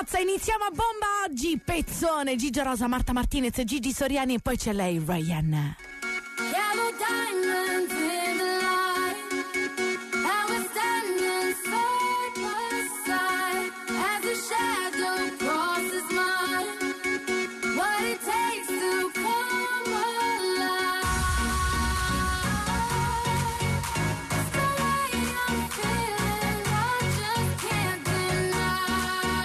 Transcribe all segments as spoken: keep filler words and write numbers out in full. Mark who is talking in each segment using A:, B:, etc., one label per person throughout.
A: Mazza, iniziamo a bomba oggi. Pezzone, Gigi Rosa, Marta Martinez, Gigi Soriani e poi c'è lei, Rihanna.
B: Yellow diamonds in the light, and we're standing side by side as the shadow crosses mine. What it takes to come alive. It's the way I'm feeling, I just can't deny.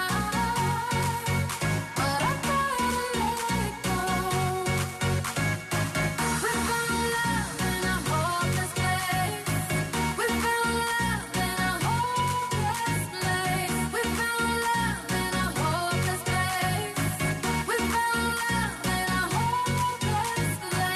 B: But I gotta let it go. We found love in a hopeless place. We found love in a hopeless place. We found love in a hopeless place. We found love in a hopeless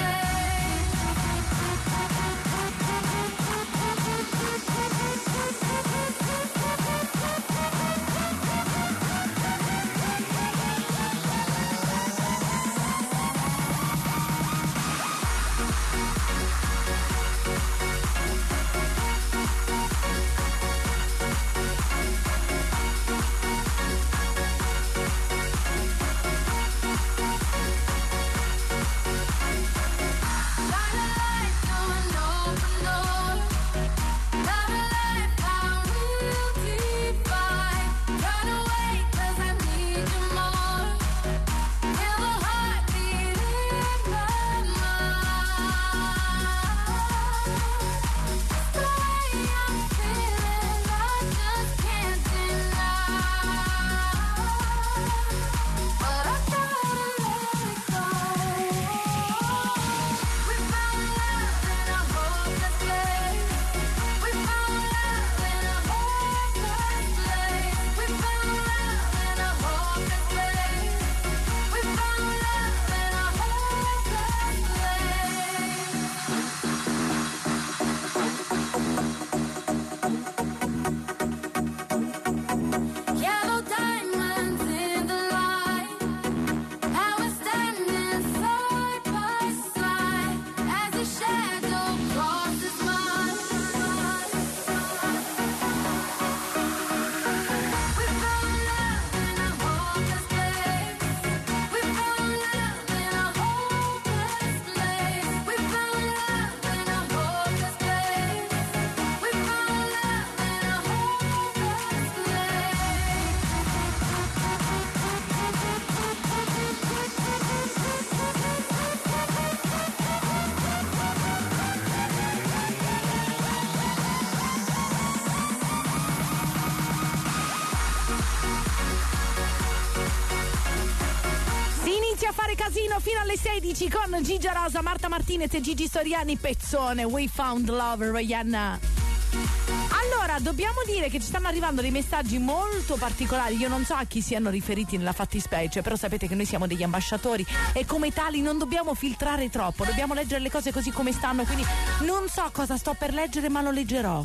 A: Casino fino alle sedici con Gigi Rosa, Marta Martinez e Gigi Soriani. Pezzone, We Found Love, Rihanna. Allora, dobbiamo dire che ci stanno arrivando dei messaggi molto particolari. Io non so a chi siano riferiti nella fattispecie, però sapete che noi siamo degli ambasciatori e come tali non dobbiamo filtrare troppo, dobbiamo leggere le cose così come stanno, quindi non so cosa sto per leggere, ma lo leggerò.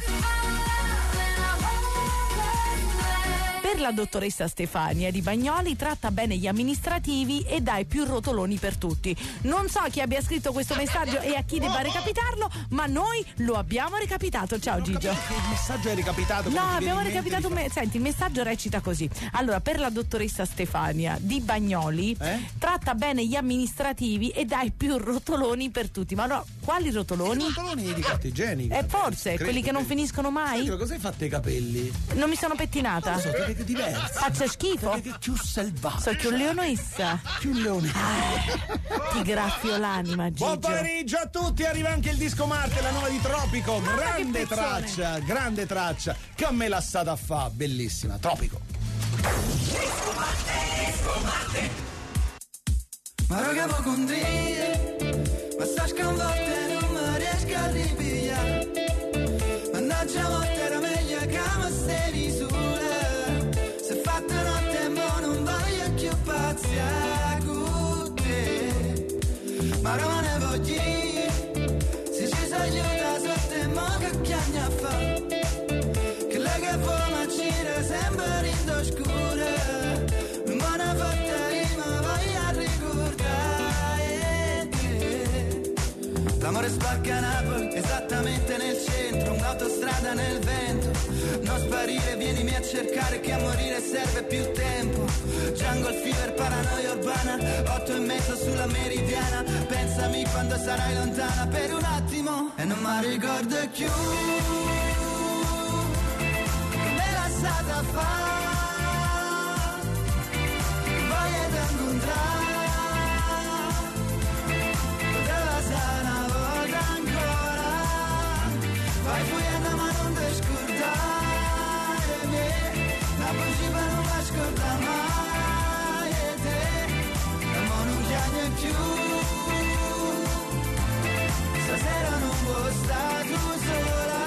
A: Per la dottoressa Stefania di Bagnoli, tratta bene gli amministrativi e dai più rotoloni per tutti. Non so chi abbia scritto questo messaggio e a chi debba recapitarlo, ma noi lo abbiamo recapitato. Ciao Gigio.
C: Il messaggio è recapitato?
A: No, abbiamo recapitato un me- Senti, il messaggio recita così. Allora, per la dottoressa Stefania di Bagnoli, eh? tratta bene gli amministrativi e dai più rotoloni per tutti. Ma no, quali rotoloni?
C: I rotoloni di carta igienica.
A: Eh, forse,
C: credo,
A: quelli che
C: credo.
A: non finiscono mai?
C: Senti, ma cosa hai fatto ai capelli?
A: Non mi sono pettinata.
C: Non so, che diverso.
A: Faccio schifo.
C: Che più selvaggia.
A: So più leonessa.
C: Più leonessa.
A: Ah, ti graffio l'anima, Gigio.
C: Buon pomeriggio a tutti, arriva anche il disco Marte, la nuova di Tropico.
A: Mamma,
C: grande traccia, grande traccia. Che a me l'ha stata a fa, bellissima. Tropico.
D: Disco Marte, disco Marte. Ma raga può condire, ma sta sconvolta non mi riesco a ripigliare. Mannaggia morte era meglio che mi stavi sola. Se fatta notte mo non voglio più pazziare con te. Ma non ne voglio, se ci si aiuta sotto mo che chiagna fa. Che lei che vuole ma gira sempre in oscura. Non me ne fatta io ma voglio ricordare te. L'amore spacca Napoli, esattamente nel centro, un'autostrada nel vento. Non sparire, vienimi a cercare che a morire serve più tempo. Jungle fever, paranoia urbana, otto e mezzo sulla meridiana. Pensami quando sarai lontana per un attimo e non mi ricordo più come la stata fa. Che voglia di incontrare, poteva essere una volta ancora. Vai fuggendo ma non ti scordare me, la possibile non va a scordare mai e te. E mo non chiami più, stasera non vuoi stare tu sola.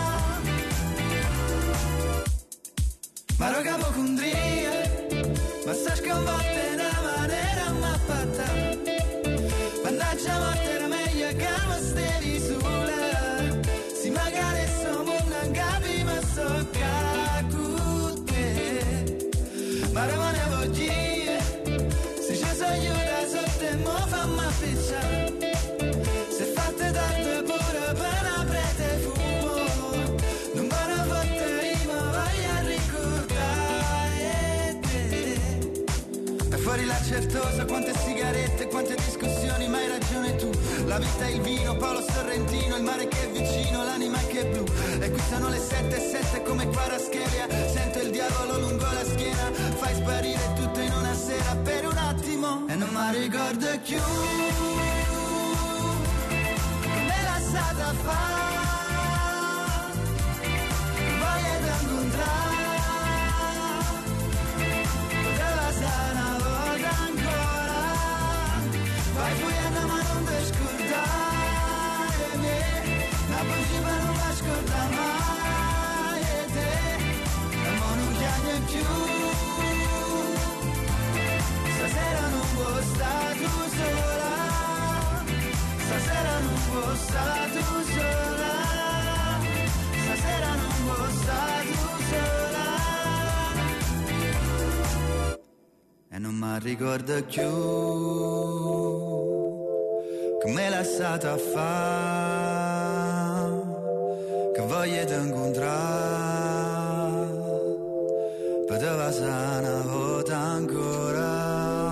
D: Ma roga pocondria, ma sta sconvolta in una maniera mappata. Mannaggia morte era meglio che mi stevi sola. Si magari sto mondo non capi ma so cacute. Ma rimane voglio, se ci sono io da sotto e mo fammi appicciare. Se fatte tante pure per una prete fumo, non me ne fotte ma voglio ricordare te. E fuori la certosa, quante sigarette, quante discussioni, ma hai ragione tu. La vita è il vino, Paolo Sorrentino, il mare che è vicino, l'anima che è blu. E qui sono le sette e sette come Paraschelia. Sento il diavolo lungo la schiena. Fai sparire tutto in una sera per un attimo e non mi ricordo più come la stata fa. Voglia di incontrare, poteva essere una volta ancora. Vai fuggendo ma non ti scordare me, la possibile non va a scordare mai e te. E mo non chiami più, stasera non vuoi stare tu sola. Stasera non vuoi stare tu sola. Stasera non vuoi stare tu sola. E non mi ricordo più come la stata a fa. Che voglia di incontrare, poteva essere una volta ancora.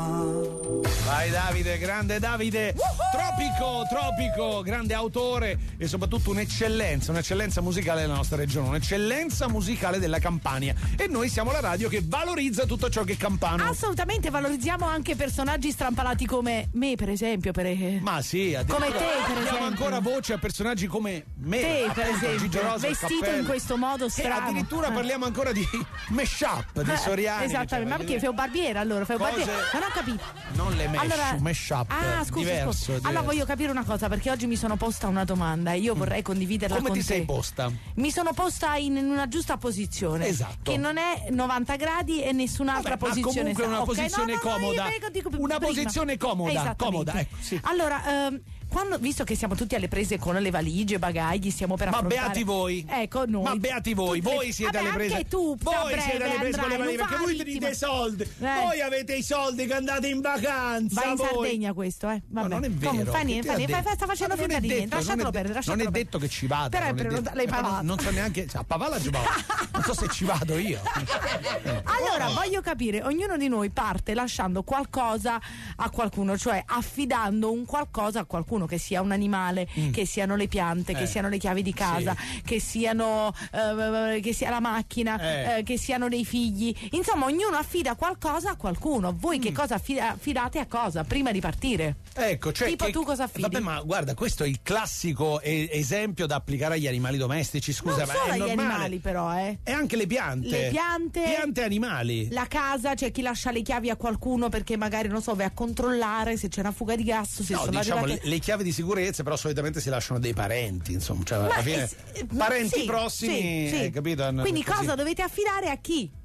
C: Vai Davide, grande Davide, tropico, tropico, grande autore e soprattutto un'eccellenza, un'eccellenza musicale della nostra regione, un'eccellenza musicale della Campania. E noi siamo la radio che valorizza tutto ciò che è campano.
A: Assolutamente, valorizziamo anche personaggi strampalati come me, per esempio. Per...
C: Ma sì,
A: come te, per
C: diamo
A: esempio.
C: ancora voce a personaggi come me,
A: Te, per
C: appunto,
A: esempio,
C: Gigi Rosa, il
A: vestito
C: cappello.
A: in questo modo
C: E
A: strano.
C: addirittura
A: Eh.
C: parliamo ancora di mashup, di Soriani.
A: Esattamente,
C: cioè,
A: ma perché fai un barbiere allora? Fai un
C: Cose-
A: barbiere? Non ho capito.
C: Non le mesh,
A: Allora-
C: mashup,
A: Ah, scusa,
C: diverso,
A: scusa.
C: diverso.
A: Allora voglio capire una cosa, perché oggi mi sono posta una domanda e io vorrei condividerla
C: Come
A: con
C: ti
A: te.
C: sei posta?
A: Mi sono posta in, in una giusta posizione.
C: Esatto.
A: Che non è novanta gradi e nessun'altra
C: Vabbè, ma
A: posizione.
C: comunque una
A: Ok,
C: posizione
A: no, no, no,
C: comoda.
A: io dico- dico
C: Una
A: prima.
C: posizione comoda,
A: Esattamente.
C: comoda, ecco, sì.
A: Allora, ehm, quando, visto che siamo tutti alle prese con le valigie, bagagli, stiamo per
C: Ma
A: affrontare.
C: beati voi.
A: Ecco, noi.
C: Ma beati voi,
A: Tutte le-
C: voi siete
A: Vabbè,
C: alle prese.
A: Anche tu, a
C: voi
A: breve
C: siete alle prese con le
A: andrai,
C: valigie,
A: non
C: perché
A: fa
C: voi
A: la
C: tenete
A: vittima.
C: soldi.
A: Eh.
C: Voi avete i soldi che andate in vacanza.
A: Va in
C: voi.
A: Sardegna questo, eh? Vabbè.
C: No, non è vero.
A: Comunque, fa
C: Che
A: niente,
C: ti
A: fa
C: ha
A: niente, fa-
C: detto?
A: sta facendo
C: Ma non
A: finta
C: è
A: di niente.
C: detto,
A: Lasciatelo
C: non è
A: perdere,
C: de-
A: lasciatelo
C: Non è
A: perdere.
C: detto che ci vada.
A: Però è
C: non è
A: prenota-
C: detto-
A: l'hai
C: eh, ma
A: pavato.
C: Non so neanche. Cioè, a Pavala ci vado. Non so se ci vado io.
A: Allora, voglio capire, ognuno di noi parte lasciando qualcosa a qualcuno, cioè affidando un qualcosa a qualcuno, che sia un animale, che siano le piante, che
C: Eh.
A: siano le chiavi di casa,
C: Sì.
A: che siano eh, che sia la macchina,
C: Eh.
A: eh, che siano dei figli. Insomma, ognuno affida qualcosa a qualcuno. Voi
C: Mm.
A: che cosa affida- affidate a cosa prima di partire?
C: Ecco, cioè
A: Tipo
C: che-
A: tu cosa affidi?
C: Vabbè, ma guarda, questo è il classico e- esempio da applicare agli animali domestici. Scusa,
A: non
C: ma
A: solo
C: è
A: agli
C: normale.
A: animali, però, eh.
C: E anche le piante.
A: Le piante.
C: Piante e animali.
A: La casa, c'è chi lascia le chiavi a qualcuno perché magari, non so, vai a controllare se c'è una fuga di gas, se
C: No,
A: sono
C: diciamo
A: arrivate...
C: le, le chiavi di sicurezza, però solitamente si lasciano dei parenti, insomma, cioè alla
A: Ma,
C: fine
A: eh, sì,
C: parenti
A: sì,
C: prossimi,
A: sì, sì.
C: eh, capito? Hanno
A: Quindi
C: così.
A: cosa dovete affidare a chi?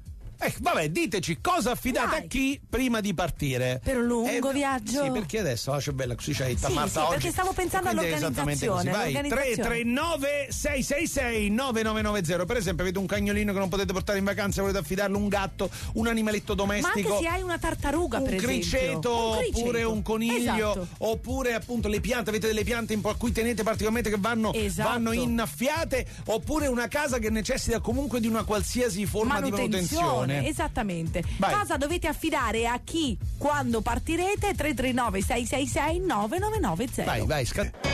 C: Eh, vabbè, diteci cosa affidate
A: Dai.
C: a chi prima di partire.
A: Per un lungo
C: Eh,
A: viaggio.
C: Sì, perché adesso la c'è bella così c'hai
A: Sì,
C: Marta
A: sì,
C: oggi.
A: perché stavo pensando
C: E quindi è esattamente così.
A: all'organizzazione,
C: Vai, tre
A: all'organizzazione.
C: tre nove sei sei sei nove nove nove zero. Per esempio, avete un cagnolino che non potete portare in vacanza, volete affidarlo, un gatto, un animaletto
A: Ma
C: domestico.
A: anche se hai una tartaruga,
C: un
A: per
C: criceto,
A: esempio. Un criceto.
C: oppure un coniglio,
A: Esatto.
C: oppure appunto le piante, avete delle piante a cui tenete particolarmente che vanno,
A: Esatto.
C: vanno innaffiate, oppure una casa che necessita comunque di una qualsiasi forma di manutenzione.
A: Esattamente.
C: Vai.
A: Cosa dovete affidare a chi quando partirete? tre tre nove sei sei sei nove nove nove zero.
C: Vai, vai, scat-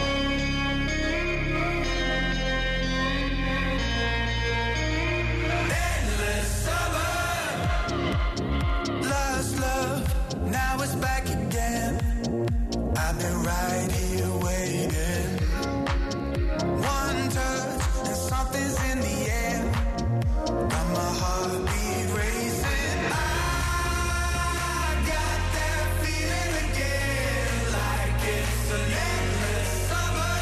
D: Lost love, now it's back again. I've been right here waiting. One touch and something's in the air. Got my heartbeat racing. I got that feeling again, like it's an endless summer.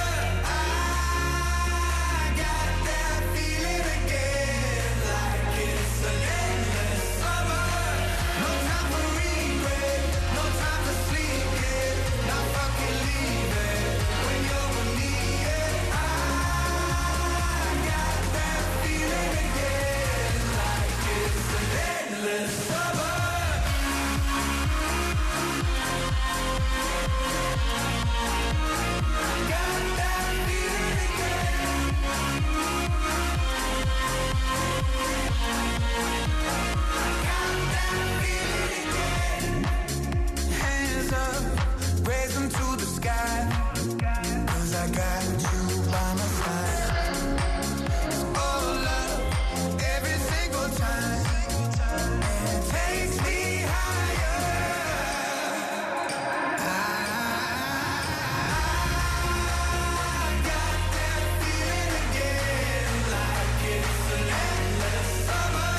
D: I got that feeling again, like it's an endless summer. No time for regret, no time to sleep yet. Not fucking leave it when you're with me. Yeah. I got that feeling again, like it's an endless summer. Got that feeling again. Got that feeling again. Hands up, raise them to the sky. 'Cause I got you by my side. It's all love, every single time. And it takes me higher. I got that feeling again, like it's an endless summer.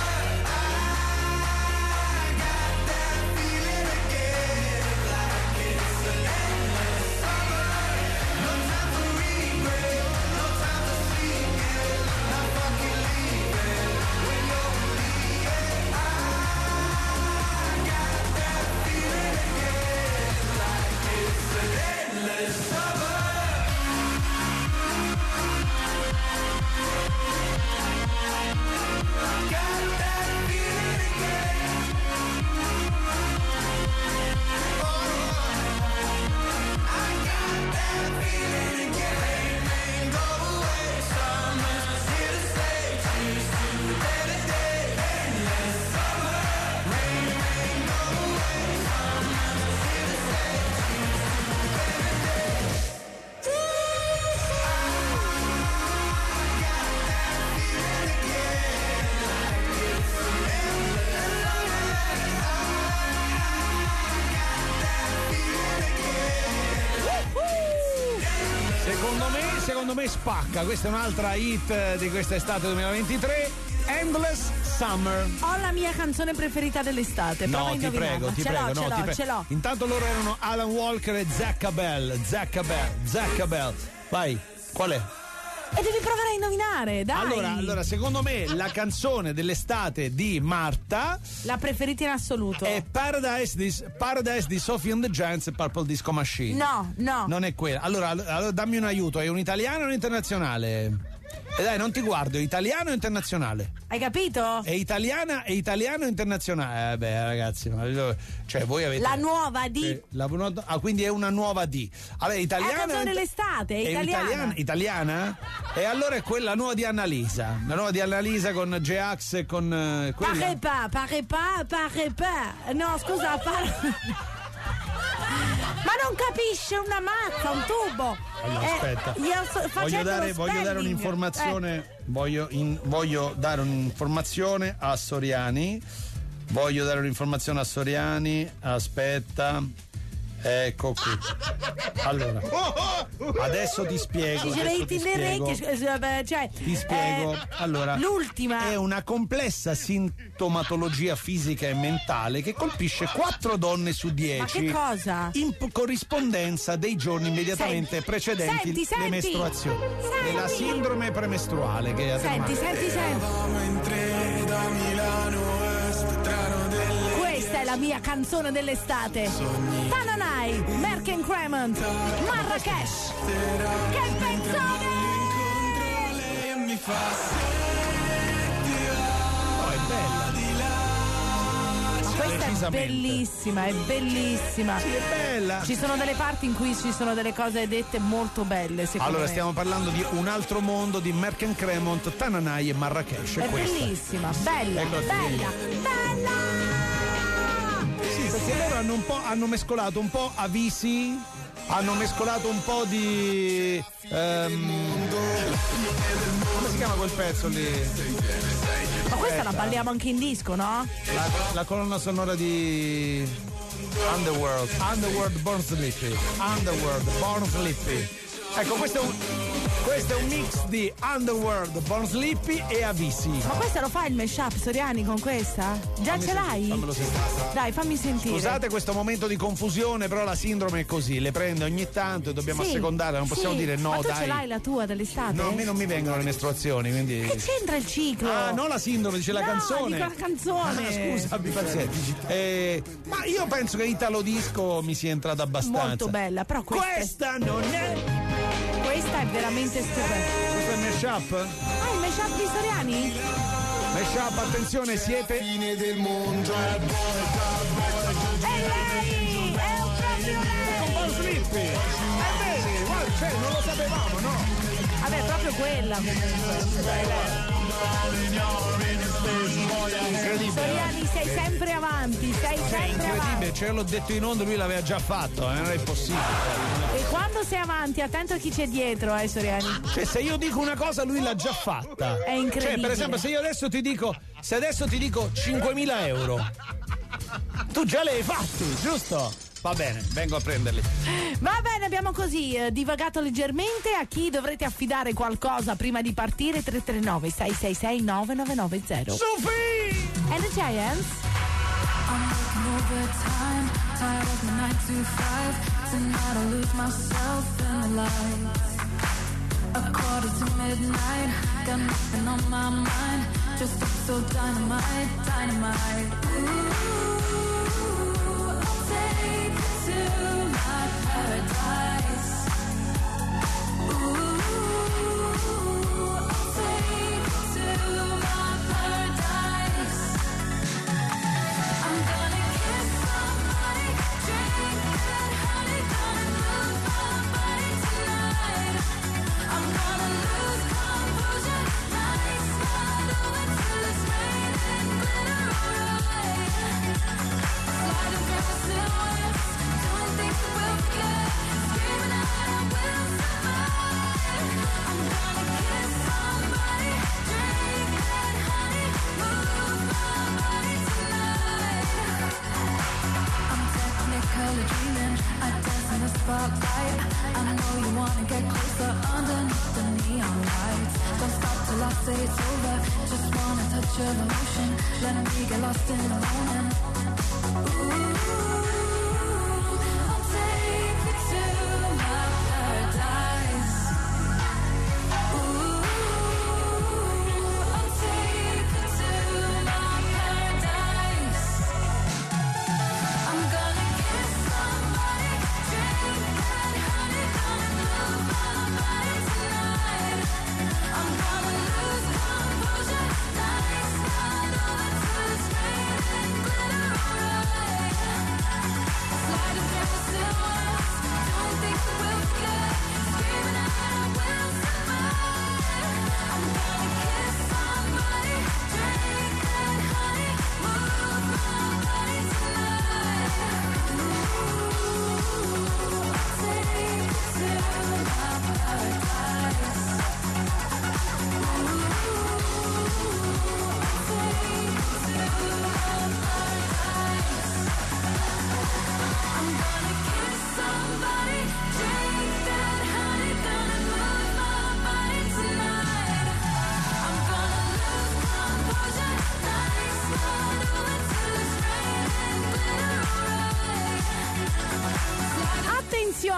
D: I got that feeling again, like it's an endless summer. No time for regret, no time to sleep yet. Not fucking leave it when you're with me. Yeah. I got that feeling again, like it's an endless summer. Got that feeling again. I got that feeling again. Rain, go away. Summer's here to stay. Cheers to a better day. Endless summer. Rain, rain, go away. Summer's here to stay. Cheers to a better day. I got that feeling again, like it's an endless summer.
C: Secondo me, secondo me spacca. Questa è un'altra hit di quest'estate duemilaventitré. Endless Summer.
A: Ho la mia canzone preferita dell'estate. Prova a
C: No, ti
A: indovinarla.
C: prego, ti
A: ce
C: prego,
A: l'ho,
C: no,
A: ce
C: ti
A: l'ho,
C: prego.
A: ce l'ho.
C: Intanto loro erano Alan Walker e Zacca Bell. Zacca Bell, Zacca Bell. Vai, qual è?
A: E devi provare a indovinare, dai.
C: Allora, allora, secondo me la canzone dell'estate di Marta
A: La preferita in assoluto.
C: è Paradise di, Paradise di Sophie and the Giants e Purple Disco Machine.
A: No, no.
C: Non è quella. Allora, allora dammi un aiuto, è un italiano o un internazionale? E dai, non ti guardo, è italiano o internazionale?
A: Hai capito?
C: È italiana, è italiano o internazionale? Eh beh, ragazzi, ma cioè voi avete
A: La nuova di.
C: eh, la, ah, quindi è una nuova D. Allora,
A: È
C: italiana.
A: la canzone dell'estate, è italiana.
C: Italiana? E allora è quella nuova di Annalisa. La nuova di Annalisa con J-Ax e con eh, quella.
A: Pare pas, pare pas, pare pas. No, scusa, pare. Ma non capisce una mazza, un tubo.
C: Allora,
A: Eh,
C: aspetta.
A: io so-
C: voglio
A: facendo
C: dare,
A: lo
C: voglio dare
A: spelling.
C: un'informazione.
A: Eh,
C: Voglio, in- voglio dare un'informazione a Soriani. Voglio dare un'informazione a Soriani. Aspetta. Ecco qui. Allora, adesso ti spiego.
A: Ci ce
C: adesso
A: l'hai
C: ti
A: nelle
C: spiego.
A: orecchie, scusa, cioè,
C: Ti spiego.
A: eh,
C: Allora,
A: l'ultima.
C: è una complessa sintomatologia fisica e mentale che colpisce quattro donne su dieci.
A: Ma che cosa?
C: In p- corrispondenza dei giorni immediatamente
A: Senti,
C: precedenti
A: senti,
C: le
A: senti.
C: mestruazioni.
A: Senti.
C: Della sindrome premestruale che è
A: Senti,
C: atenuante.
A: senti, senti.
D: Eravamo in tre da Milano Est,
A: la mia canzone dell'estate. Tananai, Merck and Cremont, Marrakesh. Che pezzone!
D: Mi fa
C: Oh, è bella.
A: Ma questa è
C: Decisamente.
A: bellissima, è bellissima.
C: Sì, è bella.
A: Ci sono delle parti in cui ci sono delle cose dette molto belle, secondo
C: Allora,
A: me.
C: stiamo parlando di Un altro mondo di Merck and Cremont, Tananai e Marrakesh.
A: È
C: questa.
A: bellissima, bella,
C: Ecco,
A: bella, bella!
C: Sì, perché loro hanno un po' hanno mescolato un po' Avicii, hanno mescolato un po' di ehm, come si chiama quel pezzo lì?
A: Ma questa la
C: Aspetta.
A: balliamo anche in disco, no?
C: La, la colonna sonora di Underworld, Underworld Born Sleepy, Underworld Born Sleepy. Ecco, questo è un questo è un mix di Underworld Born Sleepy e Avicii.
A: Ma questa lo fa il mashup Soriani con questa? Già
C: Fammi
A: ce
C: sentire,
A: l'hai?
C: fammelo sentire.
A: Dai, fammi sentire.
C: Scusate questo momento di confusione, però la sindrome è così, le prende ogni tanto e dobbiamo
A: Sì,
C: assecondare, non possiamo
A: sì.
C: dire no,
A: Ma tu
C: dai.
A: ce l'hai la tua dell'estate?
C: No, a me non mi vengono le mestruazioni, quindi.
A: Che c'entra il ciclo?
C: Ah, non la sindrome, dice la
A: No,
C: canzone.
A: dico la canzone.
C: Ah, scusa, abbi pazienza. Eh, ma io penso che Italo Disco mi sia entrata abbastanza.
A: Molto bella, però questa,
C: Questa non è.
A: questa è veramente stupenda.
C: Questo è il mashup?
A: Ah, il mashup di Soriani?
C: Mashup, attenzione, siete.
D: fine del mondo.
A: È lei! È un proprio lei!
C: Con Born Sleepy! Eh bene, guarda, cioè, non lo sapevamo, no?
A: Vabbè, è proprio quella comunque.
C: Incredibile.
A: Soriani, sei sempre avanti, sei sempre
C: Incredibile,
A: avanti.
C: ce l'ho detto in onda, lui l'aveva già fatto, eh, non è possibile.
A: E quando sei avanti, attento a chi c'è dietro, eh, Soriani.
C: Cioè, se io dico una cosa, lui l'ha già fatta.
A: È incredibile.
C: Cioè, per esempio, se io adesso ti dico, se adesso ti dico cinquemila euro, tu già le hai fatti, giusto? Va bene, vengo a prenderli.
A: Va bene, abbiamo così eh, divagato leggermente. A chi dovrete affidare qualcosa prima di partire? Tre tre nove sei sei sei nove nove nove zero.
C: Sophie!
A: And the Giants.
B: I'm working overtime, tired of the nine to five. Tonight I lose myself in the lights. A quarter to midnight, got nothing on my mind. Just so dynamite, dynamite. Ooh, I'll take you to my paradise. Ooh, I'll take you to my paradise. I'm gonna kiss somebody, drink that honey, gonna move my body tonight. I'm gonna lose composure, nights not over till it's raining glitter, alright. Sliding through the silhouettes, doing things that we'll forget, screaming out I will survive. I'm gonna kiss somebody, drink that honey, move my body tonight. I'm technically dreaming, I dance in the spotlight. I know you wanna get closer underneath the neon lights. Don't stop till I say it's over, just wanna touch your emotion. Let me get lost in the moment. Ooh, I'll take you to my paradise. Ooh, I'll take you to my paradise. I'm gonna kiss somebody, drink that honey, gonna move my body tonight. I'm gonna lose composure, nights not over till it's raining glitter, alright.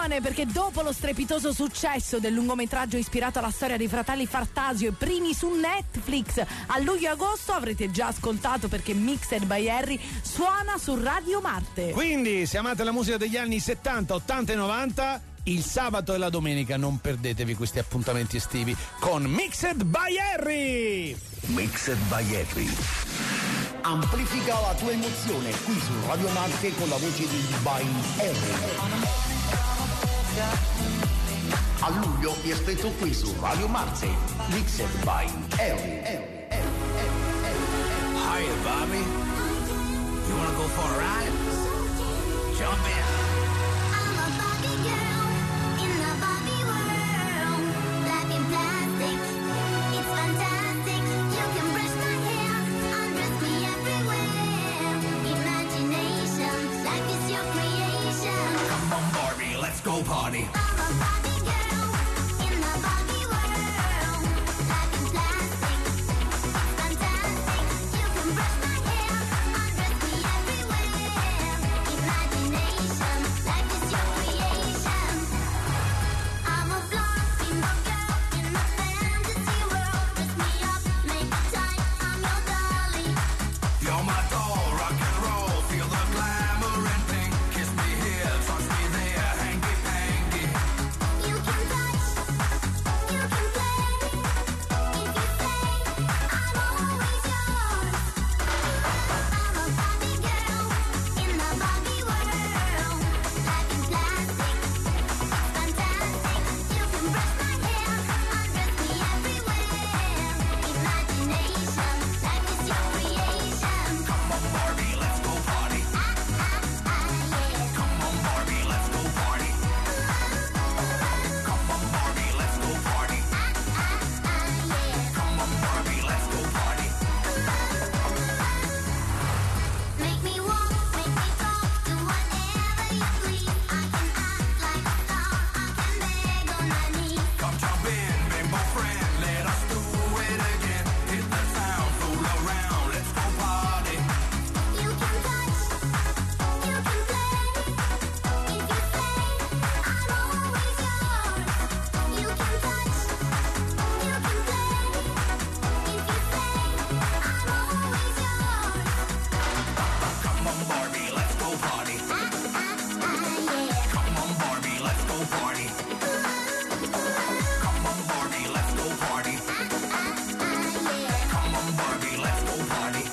A: attenzione, perché dopo lo strepitoso successo del lungometraggio ispirato alla storia dei fratelli Fartasio e primi su Netflix a luglio e agosto, avrete già ascoltato perché Mixed by Harry suona su Radio Marte.
C: Quindi, se amate la musica degli anni settanta, ottanta e novanta, il sabato e la domenica non perdetevi questi appuntamenti estivi con Mixed by Harry.
E: Mixed by Harry. Amplifica la tua emozione qui su Radio Marte con la voce di By Harry. A luglio vi aspetto qui su Radio Marte. Mixed by Harry.
F: Hiya, Bobby. You wanna go for a ride? Jump in.
B: I'm a Barbie girl in the Barbie world. Black and plastic, it's fantastic. You can brush my hair, undress me everywhere. Imagination, life is your creation.
F: Come on, Barbie, let's go party.
B: I'm a Barbie girl in the Barbie world. Black and plastic, it's fantastic. You can brush my hair, undress me everywhere. Imagination, life is your creation. I'm a Barbie girl in the fantasy world. Dress me up, make it tight, I'm your dolly.
F: You're my doll, rock and roll. Feel the glamour and pink. Kiss me here, touch me there. Hanky panky.
B: You can touch, you can play. If you say I'm always yours. I'm a Barbie girl in the Barbie world. Black and plastic, it's fantastic. You can brush my hair, undress me everywhere. Imagination, life is your creation.
F: Come on, Barbie, let's go party.
B: Ah ah ah yeah.
F: Come on, Barbie, let's go party. Come on, Barbie, let's go party.
B: Ah ah ah yeah.
F: Come on, Barbie, let's go party.
B: Make me walk, make me talk, do whatever you please. I can act like a star, I can beg on my knees.
F: Come jump in, be my friend. Let us do it again. Hit the town, fool around. Let's go party.
B: You can touch, you can play. If you say I'm always yours. You can touch, you can play. If you say I'm always yours.
F: Come on, Barbie, let's go party.
B: Ah ah ah yeah.
F: Come on, Barbie, let's go party. Come on, Barbie, let's go party.
B: Ah ah yeah.
F: Come on, Barbie, let's go party.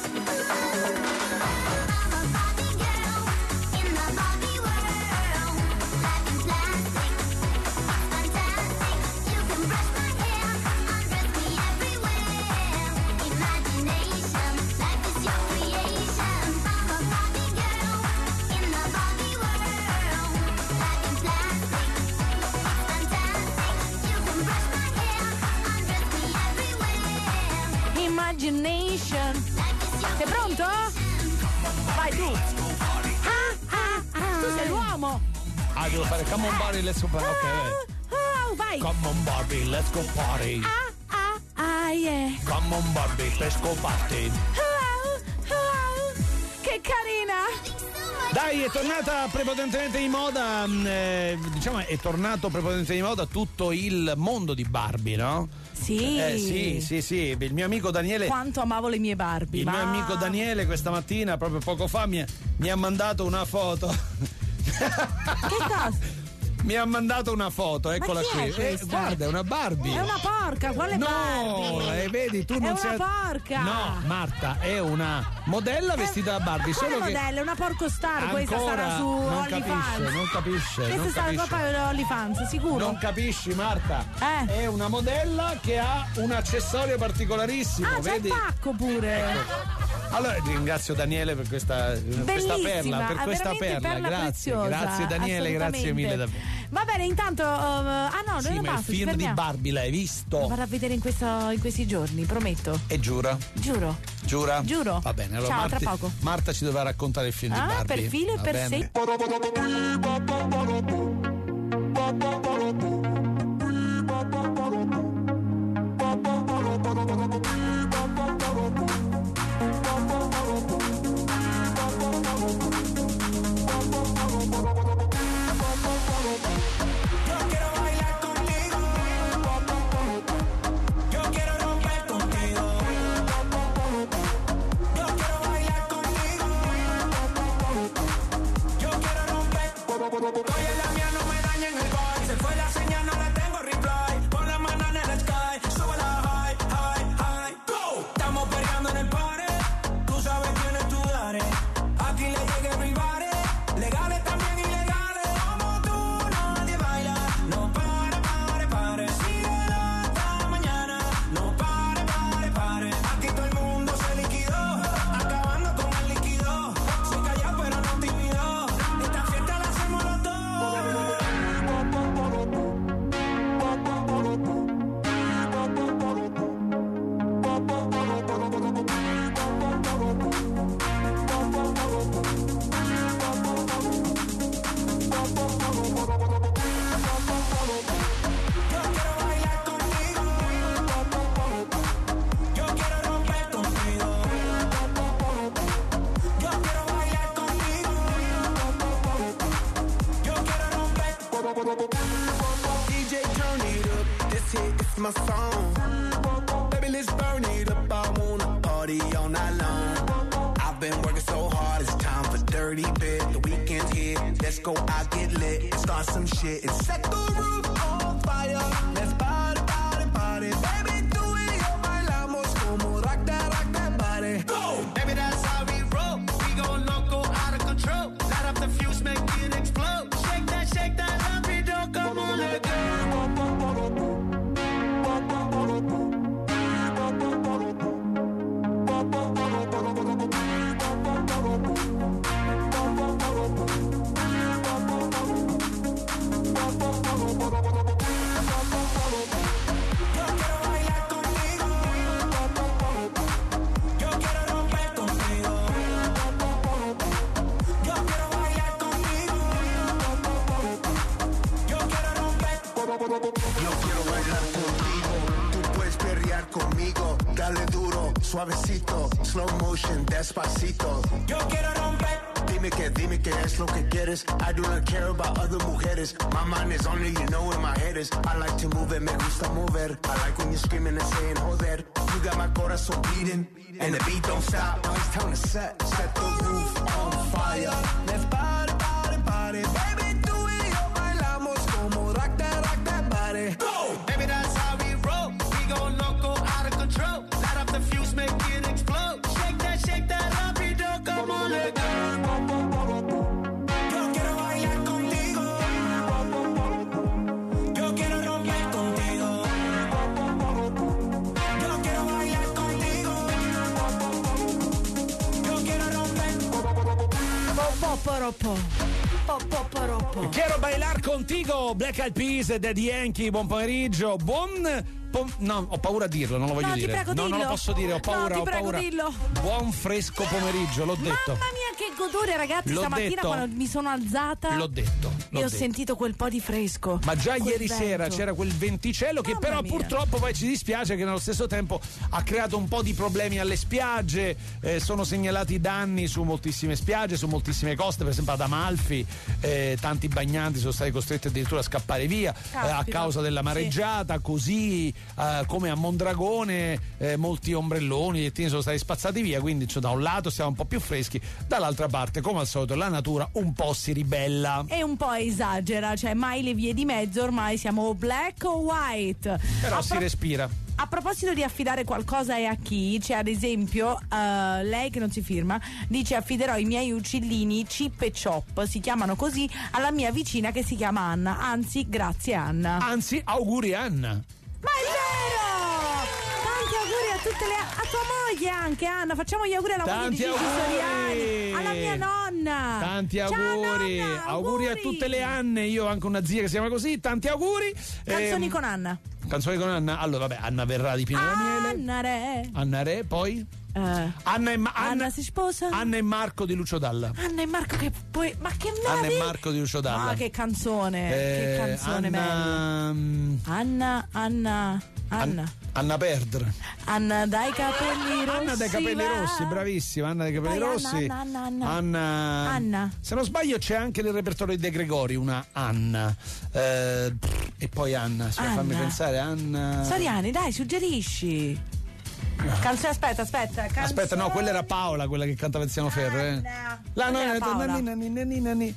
B: I'm a Barbie girl in the Barbie world. Black and plastic, it's fantastic. You can brush my hair, undress me everywhere. Imagination, life is your creation. I'm a Barbie girl in the Barbie world. Black and plastic, it's fantastic. You can brush my hair, undress me everywhere.
A: Imagination. Sei pronto? Vai tu. Ah, ah, ah. Tu sei l'uomo.
C: Ah, devo fare come on Barbie, let's go party. Ok,
A: Ah, ah, vai.
C: come on Barbie, let's go party.
A: Ah, ah, ah, yeah.
C: Come on Barbie, let's go party.
A: Ah, ah, che carina.
C: Dai, è tornata prepotentemente di moda, mh, eh, diciamo è tornato prepotentemente di moda tutto il mondo di Barbie, no?
A: Sì.
C: Eh, sì, sì, sì, il mio amico Daniele,
A: Quanto amavo le mie Barbie.
C: il
A: ma...
C: mio amico Daniele questa mattina, proprio poco fa, mi ha, mi ha mandato una foto.
A: Che cosa?
C: Mi ha mandato una foto, eccola
A: chi è
C: qui. Eh,
A: questa?
C: guarda, è una Barbie.
A: È una porca, quale
C: No,
A: Barbie?
C: eh, vedi, tu
A: È
C: non
A: una
C: sei.
A: porca.
C: No, Marta, è una modella vestita da Barbie.
A: Quale
C: Solo che
A: modella? È una porco star, questa
C: ancora
A: sarà su
C: non capisce,
A: OnlyFans.
C: non capisce.
A: Questa
C: non
A: sarà
C: capisce.
A: proprio OnlyFans, sicuro?
C: Non capisci, Marta?
A: Eh.
C: È una modella che ha un accessorio particolarissimo,
A: Ah, c'è il
C: vedi?
A: pacco pure.
C: Allora ringrazio Daniele per questa, questa perla, per
A: ah,
C: questa
A: veramente
C: perla.
A: perla
C: Grazie,
A: preziosa,
C: grazie Daniele, grazie mille davvero.
A: Va bene, intanto uh, ah no,
C: Sì,
A: non
C: ma il
A: basta, ci
C: film di
A: fermiamo.
C: Barbie l'hai visto?
A: Vado a vedere in, questo, in questi giorni, prometto.
C: E giura?
A: Giuro.
C: Giura?
A: Giuro.
C: Va bene, allora
A: Ciao,
C: Marti-
A: tra poco.
C: Marta ci dovrà raccontare il film
A: Ah,
C: di Barbie.
A: per filo e
C: va
A: per
C: bene?
A: secco.
F: my phone. Baby, let's burn it up. I wanna party all night long. I've been working so hard, it's time for dirty bit. The weekend's here, let's go out, get lit, and start some shit and set the roof on fire. Let's party, party, party, baby, do it, yo, bailamos como rock that, rock that body. Go, baby, that's how we roll. We gon' loco out of control. Light up the fuse, make it explode. Shake that, shake that, rapido, come on, let go. Dale duro, suavecito, slow motion, despacito. Yo quiero romper. Dime que, dime que es lo que quieres. I do not care about other mujeres. My mind is on you, you know where my head is. I like to move it, me gusta mover. I like when you're screaming and saying, joder. You got my corazón beating, and the beat don't stop. Now it's time to set, set the roof on fire. Let's party, party, party. Baby, do it, yo, bailamos como rock that, rock that body. Go! Baby, that's how we roll. We go loco, out of control. Light up the fuse, make it explode. Shake that, shake that, rapido, come on, let go. Yo quiero bailar contigo. Yo quiero romper contigo. Yo quiero bailar contigo. Yo quiero romper.
A: Poporopo. Poporopo.
C: Quiero bailar contigo, Black Eyed Peas e Daddy Yankee, buon pomeriggio, buon... pom- no, ho paura a dirlo, non lo voglio
A: No, ti
C: dire.
A: prego,
C: no,
A: dillo.
C: non lo posso dire, ho paura,
A: No, ti
C: ho
A: prego,
C: paura.
A: dillo.
C: Buon fresco pomeriggio, l'ho detto.
A: Mamma mia, che godore, ragazzi,
C: L'ho
A: stamattina
C: detto.
A: quando mi sono alzata
C: L'ho detto, l'ho
A: e ho
C: detto.
A: sentito quel po' di fresco.
C: Ma già
A: quel
C: ieri
A: vento.
C: sera c'era quel venticello che
A: Mamma
C: però
A: mia.
C: purtroppo poi ci dispiace che nello stesso tempo ha creato un po' di problemi alle spiagge, eh, sono segnalati danni su moltissime spiagge, su moltissime coste, per esempio ad Amalfi, eh, tanti bagnanti sono stati costretti addirittura a scappare via eh, a
A: Caspita.
C: causa della mareggiata, così eh, come a Mondragone eh, molti ombrelloni, lettini sono stati spazzati via, quindi cioè, da un lato siamo un po' più freschi, dall'altra parte come al solito la natura un po' si ribella.
A: E un po' esagera, cioè mai le vie di mezzo, ormai siamo black o white.
C: Però
A: A
C: si
A: pro-
C: respira.
A: A proposito di affidare qualcosa e a chi, c'è ad esempio eh, lei che non si firma, dice affiderò i miei uccellini Chip e Chop, si chiamano così, alla mia vicina che si chiama Anna, anzi grazie Anna.
C: Anzi, auguri Anna.
A: Ma è vero! Tanti auguri a tutte le a tua moglie anche Anna, facciamo gli auguri alla moglie di
C: Tanti
A: Gigi
C: auguri!
A: Soriani, alla mia nonna.
C: Tanti
A: Ciao,
C: auguri.
A: nonna,
C: auguri a tutte le Anne, io ho anche una zia che si chiama così, tanti auguri.
A: Canzoni
C: Ehm,
A: con Anna.
C: Canzoni con Anna. Allora, vabbè, Anna verrà di Pino Daniele.
A: Anna Re.
C: Anna Re, poi
A: Eh,
C: Anna e, Ma-
A: Anna si sposa.
C: Anna e Marco di Lucio Dalla.
A: Anna e Marco che poi ma che
C: Anna
A: meraviglia.
C: e Marco di Lucio Dalla.
A: Ah, che canzone, che
C: Eh,
A: canzone bella.
C: Anna, mm,
A: Anna, Anna, Anna.
C: An- Anna Perdre.
A: Anna dai capelli rossi.
C: Anna dai capelli
A: va.
C: rossi, bravissima. Anna dai capelli
A: Poi
C: rossi.
A: Anna, Anna, Anna,
C: Anna.
A: Anna.
C: Se non sbaglio c'è anche nel repertorio di De Gregori una Anna. Eh, e poi Anna, se
A: Anna.
C: fammi pensare, Anna.
A: Soriani, dai, suggerisci. Canzone, aspetta, aspetta. Canzone...
C: Aspetta, no, quella era Paola, quella che cantava Tiziano Ferro. Eh.
A: Anna.
C: La
A: Quella
C: nonna
A: era Paola.
C: nanni, nanni, nanni, nanni.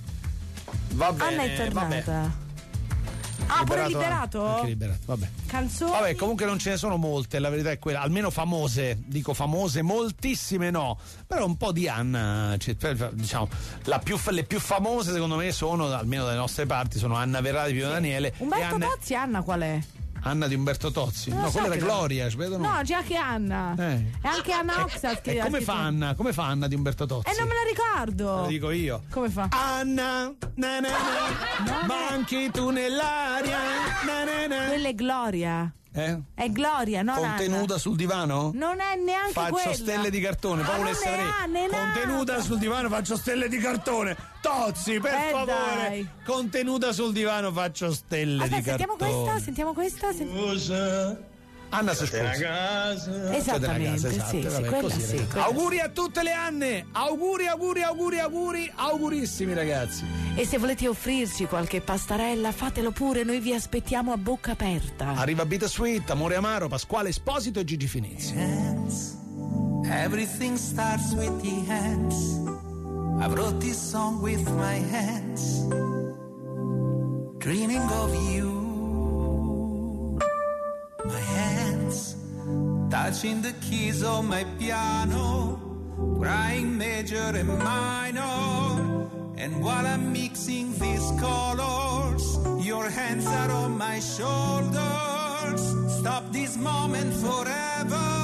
C: Va bene.
A: Anna è
C: vabbè.
A: tornata. Ah, pure liberato?
C: Anche liberato, vabbè.
A: Canzoni.
C: Vabbè, comunque non ce ne sono molte, la verità è quella, almeno famose, dico famose, moltissime no, però un po' di Anna, cioè, diciamo, la più, le più famose secondo me sono, almeno dalle nostre parti, sono Anna Verrà di Pino Daniele e
A: Umberto
C: Anna,
A: Tozzi, Anna qual è?
C: Anna di Umberto Tozzi,
A: Non lo
C: no,
A: so
C: quella era
A: che-
C: Gloria, ci vedono?
A: No, c'è anche Anna.
C: Eh.
A: E anche Anna Oxat che
C: E
A: ha
C: come
A: scritto-
C: fa Anna? Come fa Anna di Umberto Tozzi?
A: E non me la ricordo.
C: Lo dico io.
A: Come fa?
C: Anna, na na na, ma anche tu nell'aria, na na na.
A: Quella è Gloria.
C: Eh?
A: È Gloria, non
C: Contenuta
A: Anna.
C: sul divano?
A: Non è neanche
C: Faccio
A: quella.
C: stelle di cartone,
A: Ma
C: Paolo
A: non
C: S.
A: ne
C: Re.
A: ha, ne n'ha.
C: Contenuta sul divano, faccio stelle di cartone. Tozzi, per
A: Eh,
C: favore.
A: dai.
C: Contenuta sul divano, faccio stelle
A: Aspetta,
C: di
A: sentiamo
C: cartone.
A: questa, sentiamo questa. senti-
G: Cosa
C: Anna Sespucci.
A: Esattamente,
C: esatto,
A: sì, sì,
C: vabbè,
A: quella
C: così,
A: sì,
C: ragazzi.
A: quella
C: Auguri a tutte le Anne, auguri, auguri, auguri, auguri, augurissimi ragazzi.
A: E se volete offrirci qualche pastarella, fatelo pure, noi vi aspettiamo a bocca aperta.
C: Arriva Bittersweet, Amore Amaro, Pasquale Esposito e Gigi Finizzi.
D: Hands. Everything starts with the hands. I wrote this song with my hands, dreaming of you. My hands touching the keys of my piano, crying major and minor. And while I'm mixing these colors, your hands are on my shoulders. Stop this moment forever.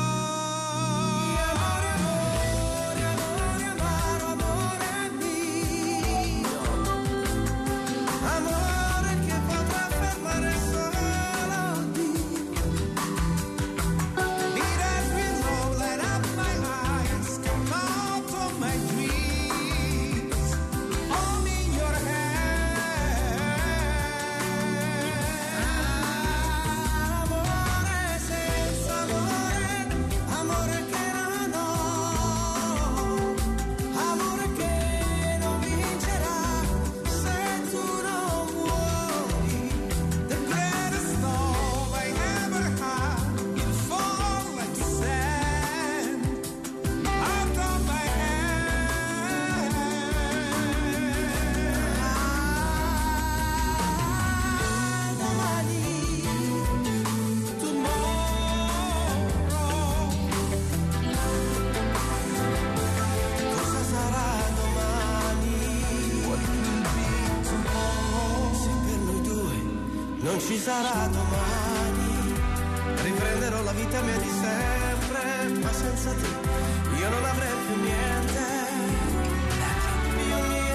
G: Non ci sarà domani, riprenderò la vita mia di sempre, ma senza te io non avrei più niente, più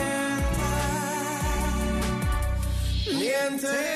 G: niente, niente.